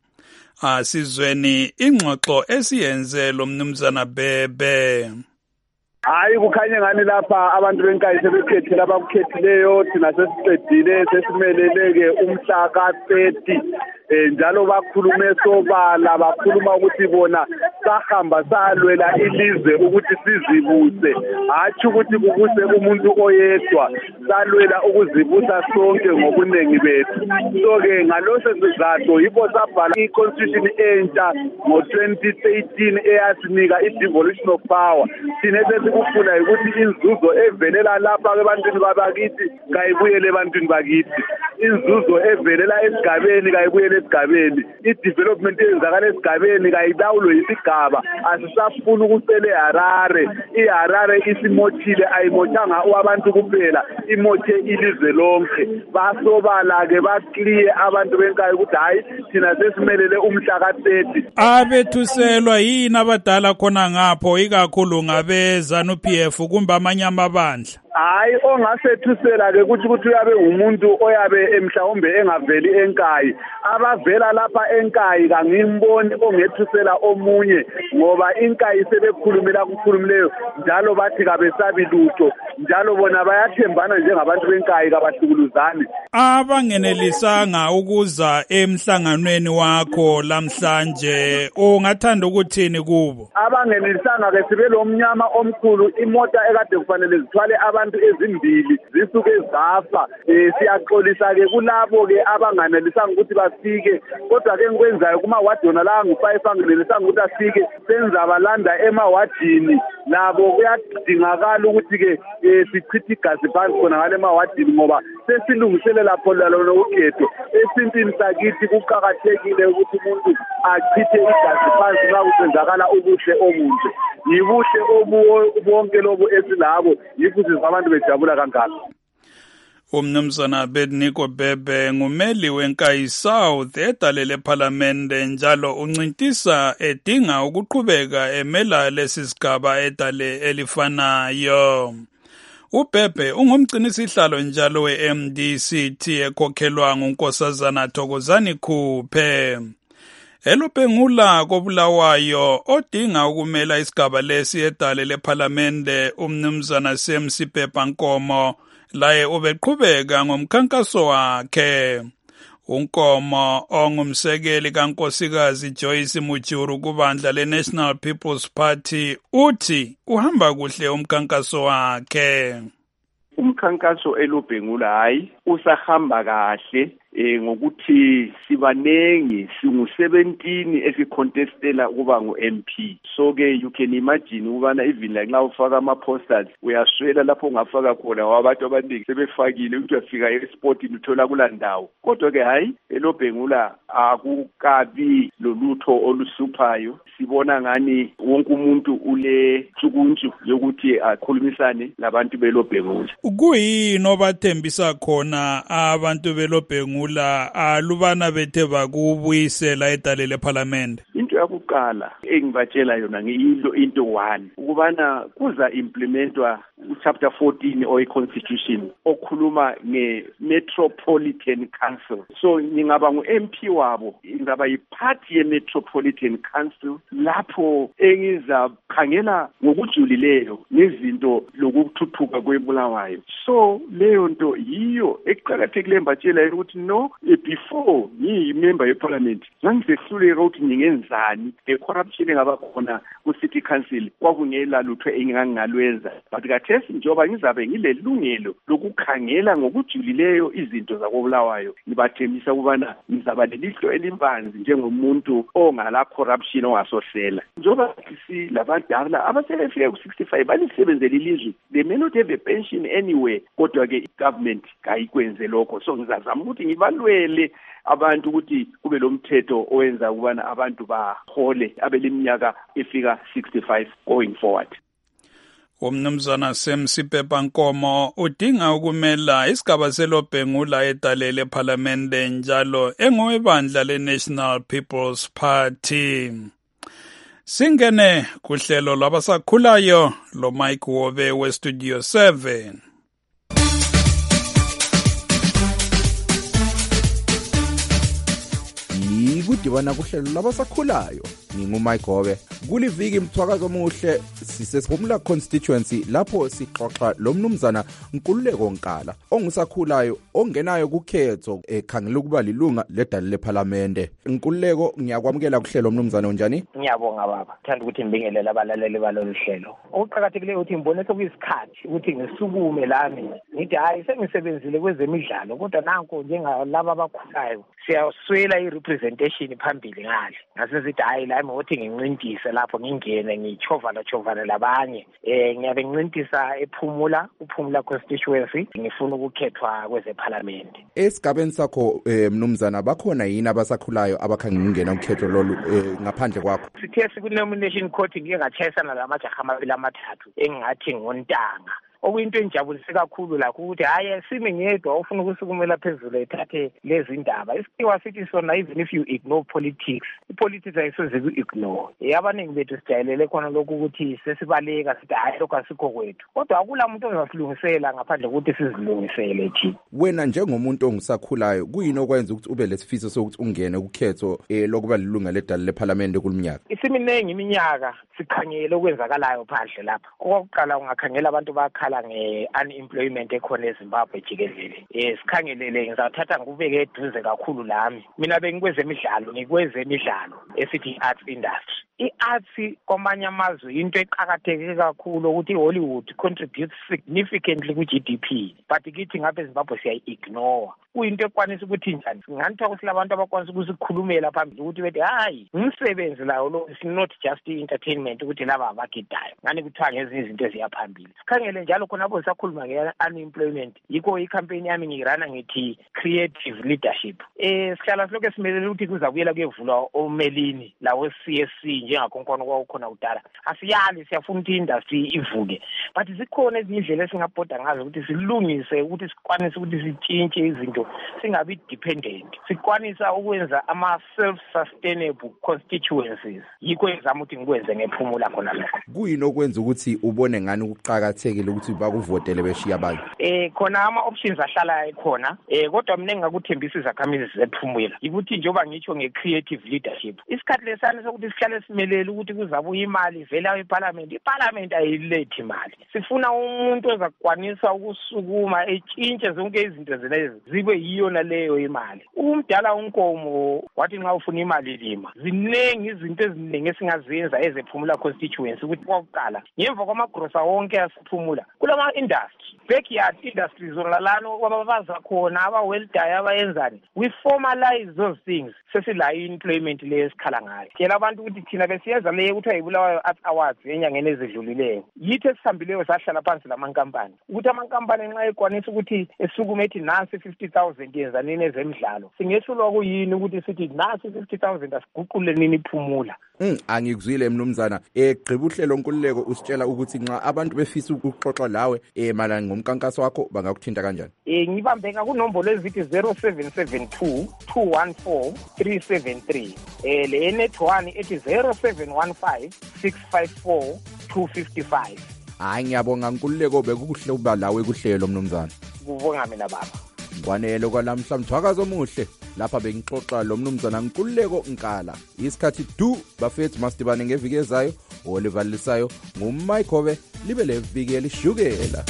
Asizweni ingxoxo esiyenze lo mnumzana Bebe. Hayi kukhanya ngani lapha abantu benkayi sebekhethile abakukhethileyo, thina sesiqedile sesimeleleke umhla ka-30 njalo bakhulume sobala, bakhuluma ukuthi bona sahamba salwela ilizwe ukuthi sizibuse, hatshi ukuthi kubuse umuntu oyedwa, salwela ukuzibusa sonke ngobuningi bethu. So-ke ngaloso sizathu yikho sabhala i-constitution entsha ngo-2013 eyasinika i-devolution of power. Thina esesikufuna ukuthi inzuzo evelela lapha ebantwini babakithi kayibuyele ebantwini bakithi, inzuzo evelela esigabeni kayibuyele esigabeni, i-development eyenzakala esigabeni kayilawulwe yisigaba. Asisafuna ukucela eHarare, iHarare isimothile, ayimothanga abantu kuphela, imothe ilizwe lonke. Basobala-ke bakliye abantu benkayi ukuthi hayi thina sesimelele umhla ka-30. Abethuselwa yini abadala khona ngapho ikakhulu ngabe ZANU-PF kumbe amanye amabandla? Hayi ongasethusela-ke ukuthi uyabe umuntu oyabe mhlawumbe engaveli enkayi. Abavela lapha enkayi kangimboni ongethusela omunye, ngoba inkayi sebekhulumela kukhulumileyo njalo bathi kabesabi lutho, njalo bona bayathembana njengabantu benkayi kabahlukuluzani. Abangenelisanga ukuza emhlanganweni wakho lamhlanje ungathanda ukuthini kubo? Abangenelisanga-ke sibe lo mnyama omkhulu, imota ekade kufanele zithwale abantu ezimbili zisuke zafa. Siyaxolisa-ke kulabo-ke abanganelisanga ukuthi bafike, kodwa-ke ngikwenzayo kuma-wadona la angu-5 angenelisanga ukuthi afike, senzabalanda emawadini labo kuyadingakala ukuthi-ke sichithe igazi phansi khona ngale emawadini, ngoba sesilungiselela phela lona ukhetho. Esintwini sakithi kuqakathekile ukuthi umuntu achithe igazi phansi nxa kusenzakala ubuhle obunje. Yibuhle bonke lobu esilabo, yikuthi abantu bejabula kangaka. Umnumzana Abednego Bebe ngumeli wenkayi South edalele ePhalamende, njalo uncintisa edinga ukuqhubeka emela lesi sigaba edale elifanayo. uBhebhe ungumgcinisihlalo njalo we-MDCT ekhokhelwa nguNkosazana Thokozani Khuphe. Elubhengula koBulawayo odinga ukumela isigaba lesi edale lePhalamende umnumzana Semsiphepa Nkomo laye ubeqhubeka ngomkhankaso wakhe. uNkomo ongumsekeli kaNkosikazi Joyce Mujuru kubandla leNational People's Party uthi uhamba kuhle umkhankaso wakhe. Umkhankaso elubhengula hayi usahamba kahle ngokuthi sibanengi singu-17 esicontestela ukuba ngu-MP. So-ke you can imagine ukubana even like nxa ufaka ama-posters uyaswela lapho ungafaka khona wabantu abaningi sebefakile ukuthi uyafika esportini uthola kula ndawo. Kodwa-ke hayi elobhengula akukabi lolutho oluhluphayo. Sibona ngani wonke umuntu ule ntshukuntshu yokuthi akhulumisane labantu belobhengula. Kuyini obathembisa khona abantu belobhengula alubana bethe bakubuyisela edale lePhalamende? Into yakuqala engibatshela yona ngiyilo into 1 ukubana kuza implementwa chapter 14 or constitution okhuluma nge-Metropolitan Council. So ngingaba ngu-MP wabo, ngingaba yiphathi ye-Metropolitan Council lapho engizakhangela ngokujulileyo nezinto lokuthuthuka kweBulawayo. So leyo nto yiyo eqhakathekile embatshela ukuthi no, before ngiyimember yeParliament ngangisehluleka ukuthi ngingenzani ngecorruption engaba khona ku-City Council, kwakungela lutho engingalwenza. But kathesi njengoba ngizabe ngilelungelo lokukhangela ngokujulileyo izinto zakoBulawayo, ngibathembisa ukubana ngizaba lelihlo elimbanzi njengomuntu ongala corruption ongasosela. Njengoba silabadala abasebefike ku-65 balisebenzela ilizwe, they may not have a pension anywhere, kodwa-ke i-government kayikwenze lokho. So ngizazama ukuthi ngibalwele abantu ukuthi kube lo mthetho owenza ukubana abantu bahole abeleminyaka efika 65 going forward. Umnumzana Semsiphepa Nkomo udinga ukumela isigaba selobhengula edale lePhalamende njalo engowebandla leNational People's Party. Singene kuhlelo lwabasakhulayo lo Mike Wobe weStudio 7. Kudibana kuhlelo labasakhulayo ngingumike Gobe kuliviki Mthwakazi Omuhle sisesiphumula constituency lapho sixoxa lo mnumzana Nkululeko Nkala ongusakhulayo ongenayo kukhetho ekhangela ukuba lilunga ledale leParliament. Nkululeko, ngiyakwamukela kuhlelo mnumzana onjani? Ngiyabonga baba. Thanda ukuthi ngibingelele abalaleli balolu hlelo. Okuqhakathekile ukuthi ngibone sokuyisikhathi ukuthi ngisukume lami ngithi hayi sengisebenzile kwezemidlalo kodwa nanko njengalabo abakhulayo siyaswela irepresentation phambili ngale. Ngasizithi hayi la ukuthi ngincintise lapho ngingene ngichovana labanye. Ngiyabe ngincintisa uphumula constituency ngifuna ukukhethwa kwezeParliament. Esigabeni sakho mnumzana bakhona yini abasakhulayo abakhangela ukungena ukhetho lolu ngaphandle kwakho? Sithe siku-nomination court ngike ngatshayisana lamajaha amabili amathathu engingathi ngontanga. Okuyinto enjabulise kakhulu lakho ukuthi hayi simi ngedwa ufuna ukusukumela phezulu ethathe lezi ndaba. Isikhiwa sithi sona even if you ignore politics, ipolitics ayisoze ku-ignore. Abaningi bethu sijayelele khona lokhu ukuthi sesibaleka sithi hayi lokho asikho kwethu. Kodwa akula muntu ongasilungisela ngaphandle kokuthi sizilungisele thina. Wena njengomuntu ongusakhulayo kuyini okwenza ukuthi ube lesifiso sokuthi ungene ukhetho lokuba lilunga ledale leParliament kuleminyaka? Isiminengi iminyaka sikhangele okwenzakalayo phandle lapha. Okokuqala ungakhangela abantu bakhala nge-unemployment ekhona eZimbabwe jikelele. Sikhangelele ngizathatha ngikubeke eduze kakhulu lami. Mina ngikwezemidlalo esithi i-arts industry. I-arts kwamanye amazwe into eqhakatheke kakhulu ukuthi iHollywood contributes significantly ku-GDP. But kithi ngapha eZimbabwe siyayi-ignore. Kuyinto ekwanisa ukuthi njani? Nganithiwa ukuthi labantu abakwanisa ukusikhulumela phambili ukuthi bethi hayi umsebenzi lawo lo is not just entertainment ukuthi laba abagidayo. Ngani kuthiwa ngezinye izinto eziyaphambili. Sikhangele njalo khona lapho sisakhuluma nge-unemployment. Yikho i-campaign yami ngiyirana ngithi creative leadership. Sihlala silokhu simelele ukuthi kuzabuyela kuyevulwa omelini lawo CSC njengakonkona kwakukhona kudala. Asiyali siyafuna ukuthi industry ivuke. But zikhona ezinye indlela esingabhoda ngazo ukuthi silungise ukuthi sikwanise ukuthi sitshintshe izinto singabi dependent. Sikwanisa ukwenza ama-self-sustainable constituencies. Yikho ezama ukuthi ngikwenze ngephumula khona lapho. Kuyini okwenza ukuthi ubone ngani ukuqhakathekile ukuthi bakuvotele beshiya abantu? Khona ama-options ahlala ekhona. Kodwa mina engakuthembisa izakhamizi zephumula ukuthi njengoba ngitsho nge-creative leadership. Isikhathi lesana sokuthi sihlale simelele ukuthi kuzabuya imali vela eParliament. iParliament ayilethi imali. Sifuna umuntu ozakwanisa ukusukuma etshintshe zonke izinto zelezi zibe yiyo naleyo imali. Umdala unkomo wathi nxa ufuna imali lima. Ziningi izinto eziningi esingazenza ezephumula constituency ukuthi kwakuqala ngemva kwamagrosa wonke asiphumula kulama industry backyard industries onlalano kwababaza khona abaweldayo abayenzani. We formalize those things. Sesila employment le esikhala ngayo. Tshela abantu ukuthi thina besiyenza le ukuthi ayibulawayo Arts Awards enyangeni ezidlulileyo. Yithi esihambileyo sahlala phansi lamankampani ukuthi amankampani nxa ekwanisa ukuthi esukume ethi nansi 50,000 yenza nini ezemidlalo. Singehlulwa kuyini ukuthi sithi nansi 50,000 asiguqule nini iphumula. Angikuzwile mnumzana. Gqiba uhlelo Nkululeko usitshela ukuthi nxa abantu befisa ukuxoxa lawe malana ngomkankaso wakho bangakuthinta kanjani? Ngibambeka kunombolo ezithi 0772 214 373. Le net one ethi 0715 654 255. Hayi ngiyabonga Nkululeko bekukuhle ukuba lawe kuhlelo mnumzana. Kubonga mina baba. Kwanele kwalamhla Mthwakazi Omuhle lapha bengixoxa lo mnumzana Nkululeko Nkala. Isikhathi bafethu masibane ngeviki ezayo olivalisayo nguMayikhove libe leviki elishukela.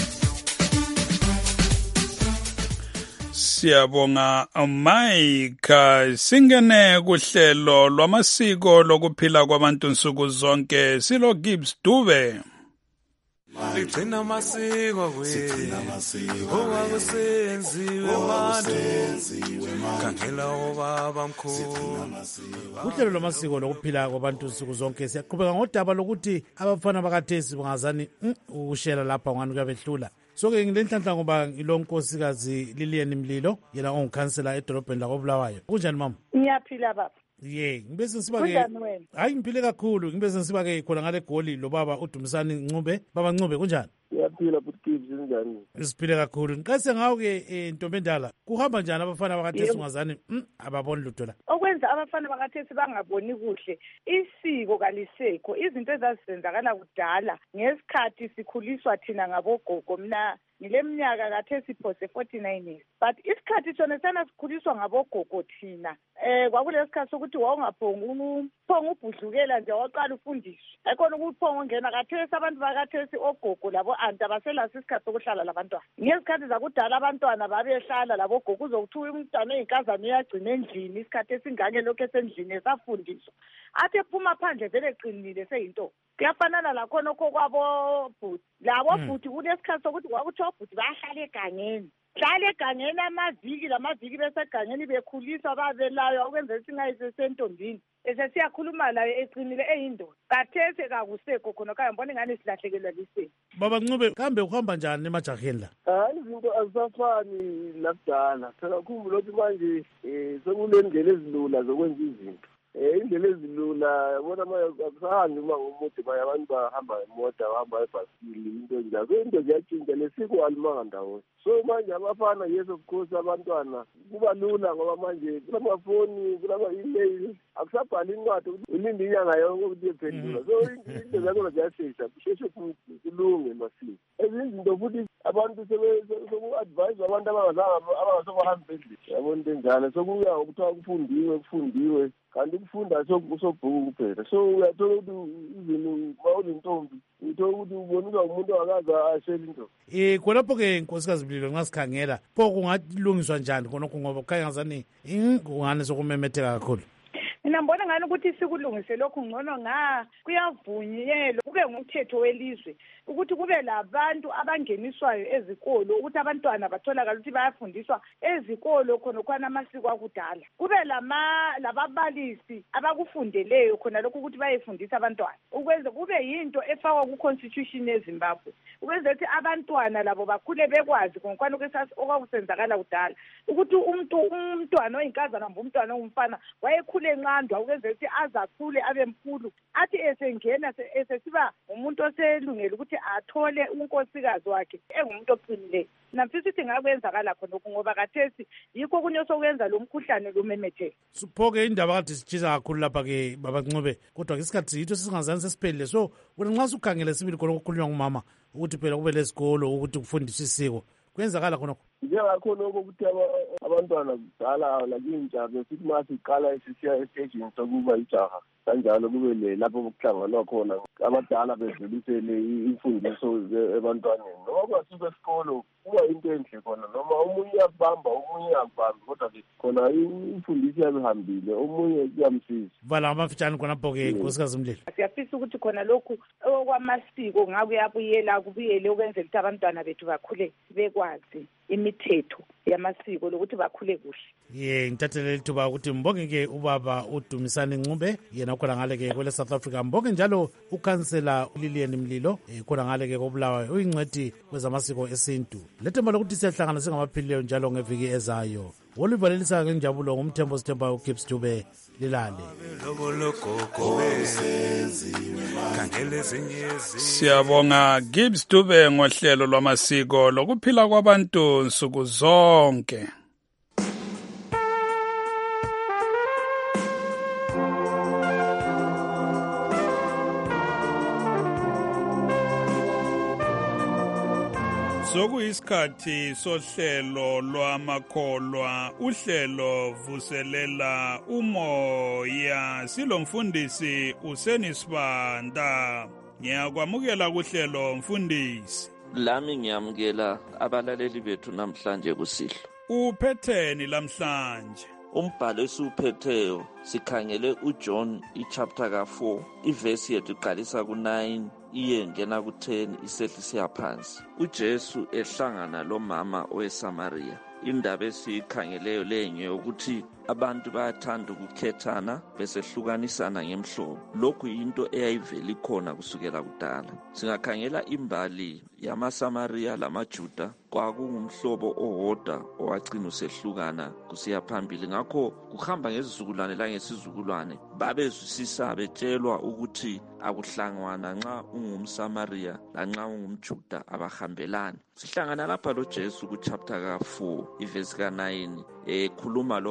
Siyabonga Mike. Singene kuhlelo lwamasiko lokuphila kwabantu nsuku zonke silo Gibbs Dube. Sigcina amasiko okwakusenziwe khangela obaba mkhulu. Uhlelo lwamasiko lokuphila kwabantu nsuku zonke siyaqhubeka ngodaba lokuthi abafana bakathesi bangazani ukushela lapha ngani kuyabehlula. Soke ngilenhlanhla ngoba ilonkosikazi Lilian Mlilo yena ongukhansela edolobheni lakoBulawayo. Kunjani mama? Ngiyaphila baba. Ngibe sesibake hayi ngiphile kakhulu ngibe sesibake khona ngale goli lo baba uDumisani Ncube. Baba Ncube kunjani? Ngiyaphila futhi njani? Siphile kakhulu. Ngiqase ngawo ke Ntombi Endala. Kuhamba njani abafana bakathesi ungazani ababoni lutho la? Okwenza abafana bakathesi bangaboni kuhle isiko kalisekho. Izinto ezazisenzakala kudala ngesikhathi sikhuliswa thina ngabogogo mina ngileminyaka kathesi phose 49 years. but isikhathi sona sana sikhuliswa ngabogogo thina kwakulesi sikhathi sokuthi wawungaphonga ubhudlukela nje waqala ufundiswe ayikhona ukuphonga ongena kathesi abantu bakathesi ogogo labo anti abaselaso isikhathi sokuhlala labantwana ngezikhathi zakudala abantwana babehlala labogogo uzokuthiwa umntwana oyinkazana uyagcina endlini isikhathi esingake lokhu esendlini esafundiswa athi ephuma phandle vele eqinile seyinto kuyafanana lakhona okho kwabobhuti labobhuti kunesikhathi sokuthi kwakuthiwa obhuti bayahlala egangeni hlala egangeni lamaviki besegangeni bekhuliswa babelayo okwenza singayisesentombini esesiyakhuluma layo eqinile eyindoda kathese kakusekho khona kayambona ingane silahlekelwa liseni. Baba Ncube kambe uhamba njani emajaheni la? Hayi izinto azisafani lakudala phela khumbula ukuthi manje sekunendlela ezilula zokwenza izinto indlela ezilula yabona manje akusahambi uma ngomuthi baye abantu bahamba ngemoto bahamba ebhasikili into njalo into ziyatshintsha lesiko alimanga ndawonye so manje abafana yeso kukhosi abantwana kuba lula ngoba manje kulamafoni kulama-email akusabhali incwadi ukuthi ulinde inyanga yonke ukuthi iyephendula so into zakhona ziyashesha kusheshe kulunge masini ezinye izinto futhi abantu soku-advise abantu abangasobahambi endlini yabona into enjalo sokuya ngokuthiwa kufundiwe kanti ukufunda sobhuku kuphela so uyathola ukuthi izini ma ulintombi uthola ukuthi uboniswa umuntu ongakaze ashele into khonapho-ke nkosikazi Mlilo nxa sikhangela pho kungalungiswa njani khonokho ngoba kukhanya ngazani ingane sokumemetheka kakhulu. Mina mbona ngani ukuthi sikulungise lokhu ngcono kuyavunyelwa kube ngumthetho welizwe ukuthi kube labantu abangeniswayo ezikolo ukuthi abantwana batholakala ukuthi bayafundiswa ezikolo khona amasiko akudala kube lababalisi abakufundeleyo khona lokhu ukuthi bayefundisa abantwana ukwenza kube yinto efakwa ku-constitution yeZimbabwe ukwenza ukuthi abantwana labo bakhule bekwazi ngokwani okwakusenzakala kudala ukuthi umntwana oyinkazana mbe umntwana ongumfana wayekhule nqandwa ukwenza ukuthi azakhule abe mkhulu athi esengena esesiba umuntu oselungela ukuthi athole unkosikazi wakhe engumuntu oqinileyo namfisa ukuthi ngakwenzakala khonokho ngoba kathesi yikho kunye sokwenza lo mkhuhlane lumemetheka. Supho-ke indaba kade sitshisa kakhulu lapha-ke Baba Ncube kodwa-ke isikhathi yitho sesingazange sesiphelile so wena nxa sukhangele sibili khona okukhulunywa ngumama ukuthi phela kube lezikolo ukuthi kufundiswe isiko kwenzakala khonokho njengakhonokho ukuthi abantwana kudala lakintsha besithi ma siqala sisiya estagini sokuba ijaha kanjalo kube lapho kuhlanganwa khona abadala bedlulisele imfundiso ebantwaneni noma kungasuka esikolo kuba into enhle khona noma omunye uyakubamba omunye akubambi kodwa khona imfundiso yabihambile omunye kuyamsiza. Vala amafitshane khonapho-ke nkosikazi Mlilo. Siyafisa ukuthi khona lokhu okwamasiko ngakuyabuyele ukwenzela ukuthi abantwana bethu bakhule bekwazi imithetho yamasiko lokuthi bakhule kuhle. Ngithathele lithuba ukuthi mbonge-ke ubaba uDumisani Ncube yena khona ngale-ke kwele South Africa mbonge njalo ukhansela uLilian Mlilo khona ngale-ke koBulawayo uyingcwethi kwezamasiko esintu lethemba lokuthi siyahlangana singamaphilileyo njalo ngeviki ezayo woluvalelisa-ke njabulo ngumthembo sithembayo uGibbs Dube lilale. Siyabonga Gibbs Dube ngohlelo lwamasiko lokuphila kwabantu nsuku zonke. Sokuyisikhathi sohlelo lwamakholwa uhlelo vuselela umoya silomfundisi uSenisibanda ngiyakwamukela kuhlelo mfundisi. Lami ngiyamukela abalaleli bethu namhlanje kusihlwa. Uphetheni lamhlanje? Umbhalo esuphetheyo sikhangele uJohn ichapter ka4 ivesi yethu iqalisa ku9 iye ngena ku10 isehlisa phansi. uJesu ehlangana lomama oweSamaria. Indaba esikhangeleyo lenye ukuthi abantu bayathanda ukukhethana besehlukanisana ngemhlobo. Lokhu into eyayivela ikhona kusukela kudala. Singakhangela imbali yamaSamaria lamaJuda kwakungumhlobo owodwa owagcina usehlukana kusiya phambili. Ngakho kuhamba ngesizukulwane la ngesizukulwane babezwisisa betshelwa ukuthi akuhlangwana nxa ungumSamaria lanxa ungumJuda abahambelani. Sihlangana lapha loJesu ku chapter ka4 ivesi ka9 ekhuluma lo mama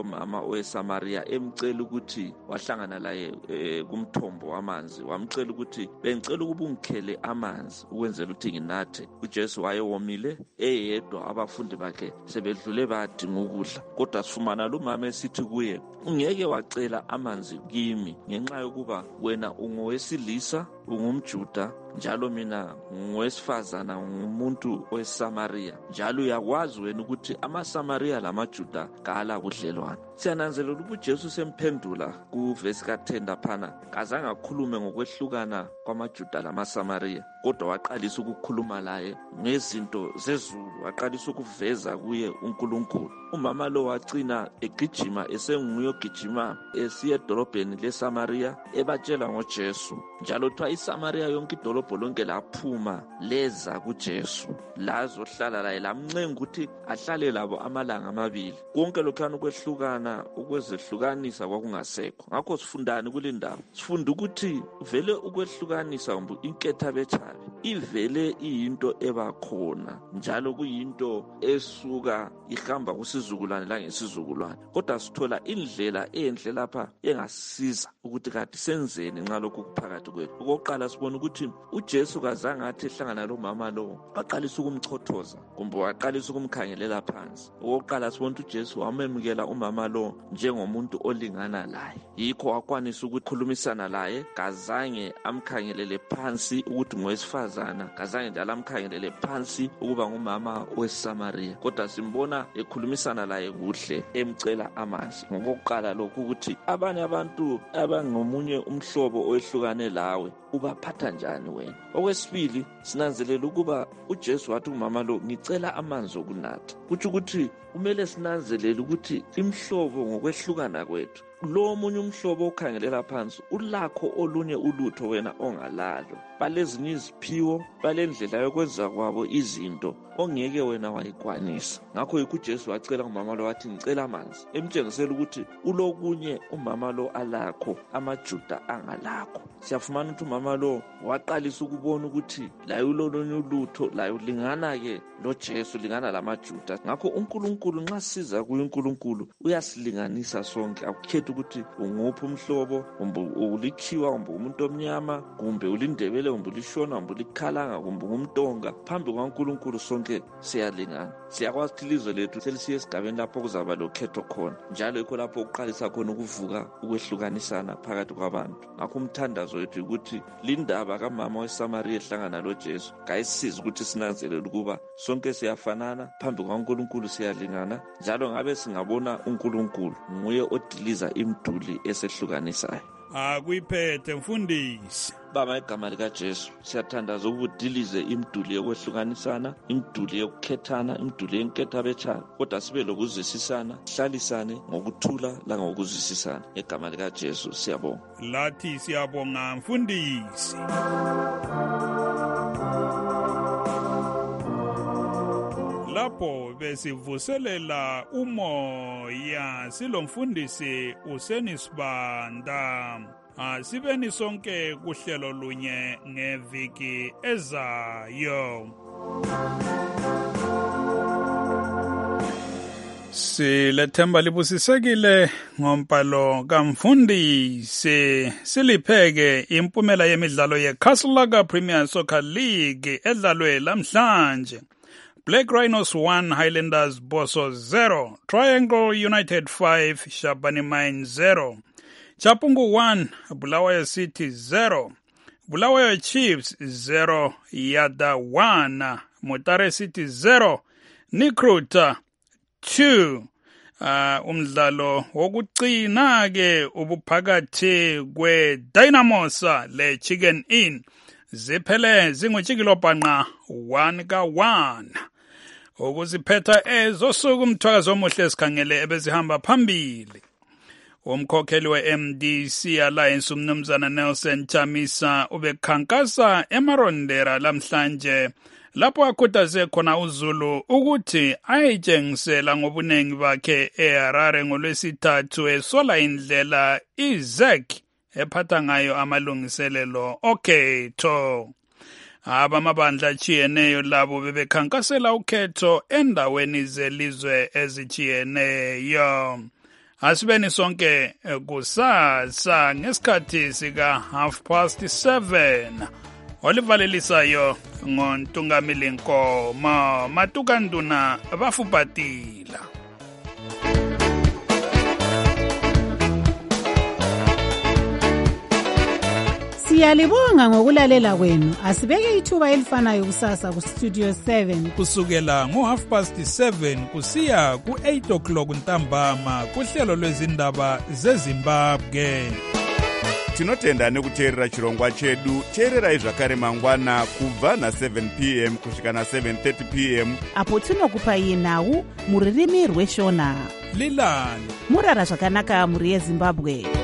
weSamaria emcela ukuthi wahlangana laye kumthombo wamanzi, wamcela ukuthi bengicela ukuba ungikhele amanzi ukwenzela ukuthi nginathe. uJesu wayewomile eyedwa, abafundi bakhe sebedlule bayadinga ukudla, kodwa sifumana lo mama esithi kuye, ungeke wacela amanzi kimi ngenxa yokuba wena ungowesilisa, ungumJuda, njalo mina ngowesifazana, ngumuntu weSamaria, njalo uyakwazi wena ukuthi amaSamaria lamaJuda kala budlelwane. Siyananzelela ukuthi uJesu semphendula kuvesi ka-10 laphana, kazange akhulume ngokwehlukana kwamaJuda lamaSamaria, kodwa waqalisa ukukhuluma laye ngezinto zezulu, waqalisa ukuveza kuye uNkulunkulu. Umama lo wagcina egijima, esenguye ogijima esiya edolobheni leSamaria ebatshela ngoJesu, njalo kuthiwa iSamaria yonke idolobho lonke laphuma leza kuJesu, lazohlala laye, lamncenga ukuthi ahlale labo amalanga amabili. Konke lokhana ukwehlukana, ukwezehlukanisa kwakungasekho. Ngakho sifundani kule ndaba? Sifunda ukuthi vele ukwehlukanisa kumbe inketha bechabe ivele iyinto ebakhona, njalo kuyinto esuka ihamba kusizukulwane langesizukulwane, kodwa sithola indlela enhle lapha engasisiza ukuthi kade senzeni nxa lokhu kuphakathi kwethu. Okokuqala sibona ukuthi uJesu kazange athi ehlangana lo mama lo waqalisa ukumchothoza kumbe waqalisa ukumkhangelela phansi. Okokuqala sibona ukuthi uJesu wamemukela umama lo njengomuntu olingana laye, yikho wakwanisa ukukhulumisana laye. Kazange amkhangelele phansi ukuthi ngowesifazana, kazange njalo amkhangelele phansi ukuba ngumama weSamaria, kodwa simbona ekhulumisana laye kuhle, emcela amanzi. Ngokokuqala lokhu ukuthi abanye abantu abangomunye umhlobo owehlukane lawe ubaphatha njani wena. Okwesibili sinanzelela ukuba uJesu wathi kumama lo, ngicela amanzi okunatha. Kuthi ukuthi kumele sinanzelele ukuthi imhlobo ngokwehlukana kwethu, lo omunye umhlobo okhangelela phansi ulakho olunye ulutho wena ongalalo. Balezinye iziphiwo, balendlela yokwenza kwabo izinto ongeke wena wayikwanisa. Ngakho yikho uJesu wacela kumama lo wathi ngicela amanzi, emtshengisela ukuthi ulokunye umama lo alakho amaJuda angalakho. Siyafumana ukuthi umama lo waqalisa ukubona ukuthi laye ulolunye ulutho, laye ulingana-ke loJesu, lingana lamaJuda. Ngakho uNkulunkulu nxa siza kuye uNkulunkulu uyasilinganisa sonke, akukhethi ukuthi unguphi umhlobo, kumbe ulikhiwa, kumbe umuntu omnyama, kumbe ulindebele, kumbe ulishona, kumbe ulikhalanga, kumbe ngumtonga. Phambi kwaNkulunkulu sonke siyalingana. Siyakwazi ukuthi ilizwe lethu selisiye esigabeni lapho kuzaba lokhetho khona, njalo yikho lapho uqalisa khona ukuvuka ukwehlukanisana phakathi kwabantu. Ngakho umthandazo wethu ukuthi lindaba kamama weSamaria ehlangana loJesu kayisiza ukuthi sinanzelele ukuba sonke siyafanana phambi kwaNkulunkulu, siyalingana, njalo ngabe singabona uNkulunkulu nguye odiliza imduli esehlukanisayo. Akuyiphethe mfundisi. Baba, igama likaJesu siyathandaza ukudilize imduli yokwehlukanisana, imduli yokukhethana, imduli yenketha bechabe, kodwa sibe lokuzwisisana, hlalisane ngokuthula langokuzwisisana. Igama likaJesu siyabonga. Lathi siyabonga mfundisi. Lapho besivuselela umoya silomfundisi uSenisibanda. Asibeni sonke kuhlelo lunye ngeviki ezayo. Silethemba libusisekile ngompalo kamfundisi. Silipheke impumela yemidlalo yeCastle Premier Soccer League edlalwe lamhlanje. Black Rhinos 1, Highlanders Bosso 0, Triangle United 5, Shabani Mine 0, Chapungu 1, Bulawayo City 0, Bulawayo Chiefs 0, Yada 1, Mutare City 0, Nikruta 2. Umdlalo wokucina ke ubuphakathi kweDynamos le Chicken Inn ziphele zingutshikilobhanqa 1-1. Ukuziphetha ezosuku umthwakazo omuhle sikhangele ebezihamba phambili. Umkhokheli we-MDC Alliance umnumzana Nelson Chamisa ubekhankasa eMarondera lamhlanje, lapho akhuthaze khona uZulu ukuthi ayitshengisela ngobunengi bakhe eHarare ngolwesithathu esola indlela iZEC ephatha ngayo amalungiselelo okhetho. Abamabandla atshiyeneyo labo bebekhankasela ukhetho endaweni zelizwe ezitshiyeneyo. Asibeni sonke kusasa ngesikhathi sika 7:30. Olivalelisayo ngontungamili Nkomo Matukanduna Bafupatila. Siyalibonga ngokulalela kwenu. Asibeke ithuba elifanayo kusasa ku Studio 7 kusukela ngo7:30 kusiya ku8 o'clock ntambama kuhlelo lwezindaba zeZimbabwe. Tinotenda nekuteerera chirongwa chedu. Teererai zvakare mangwana kubva na7 p.m. kusvika na7:30 p.m. apo tinokupai nhau muririmi rweshona. Lilani murara zvakanaka muri yeZimbabwe.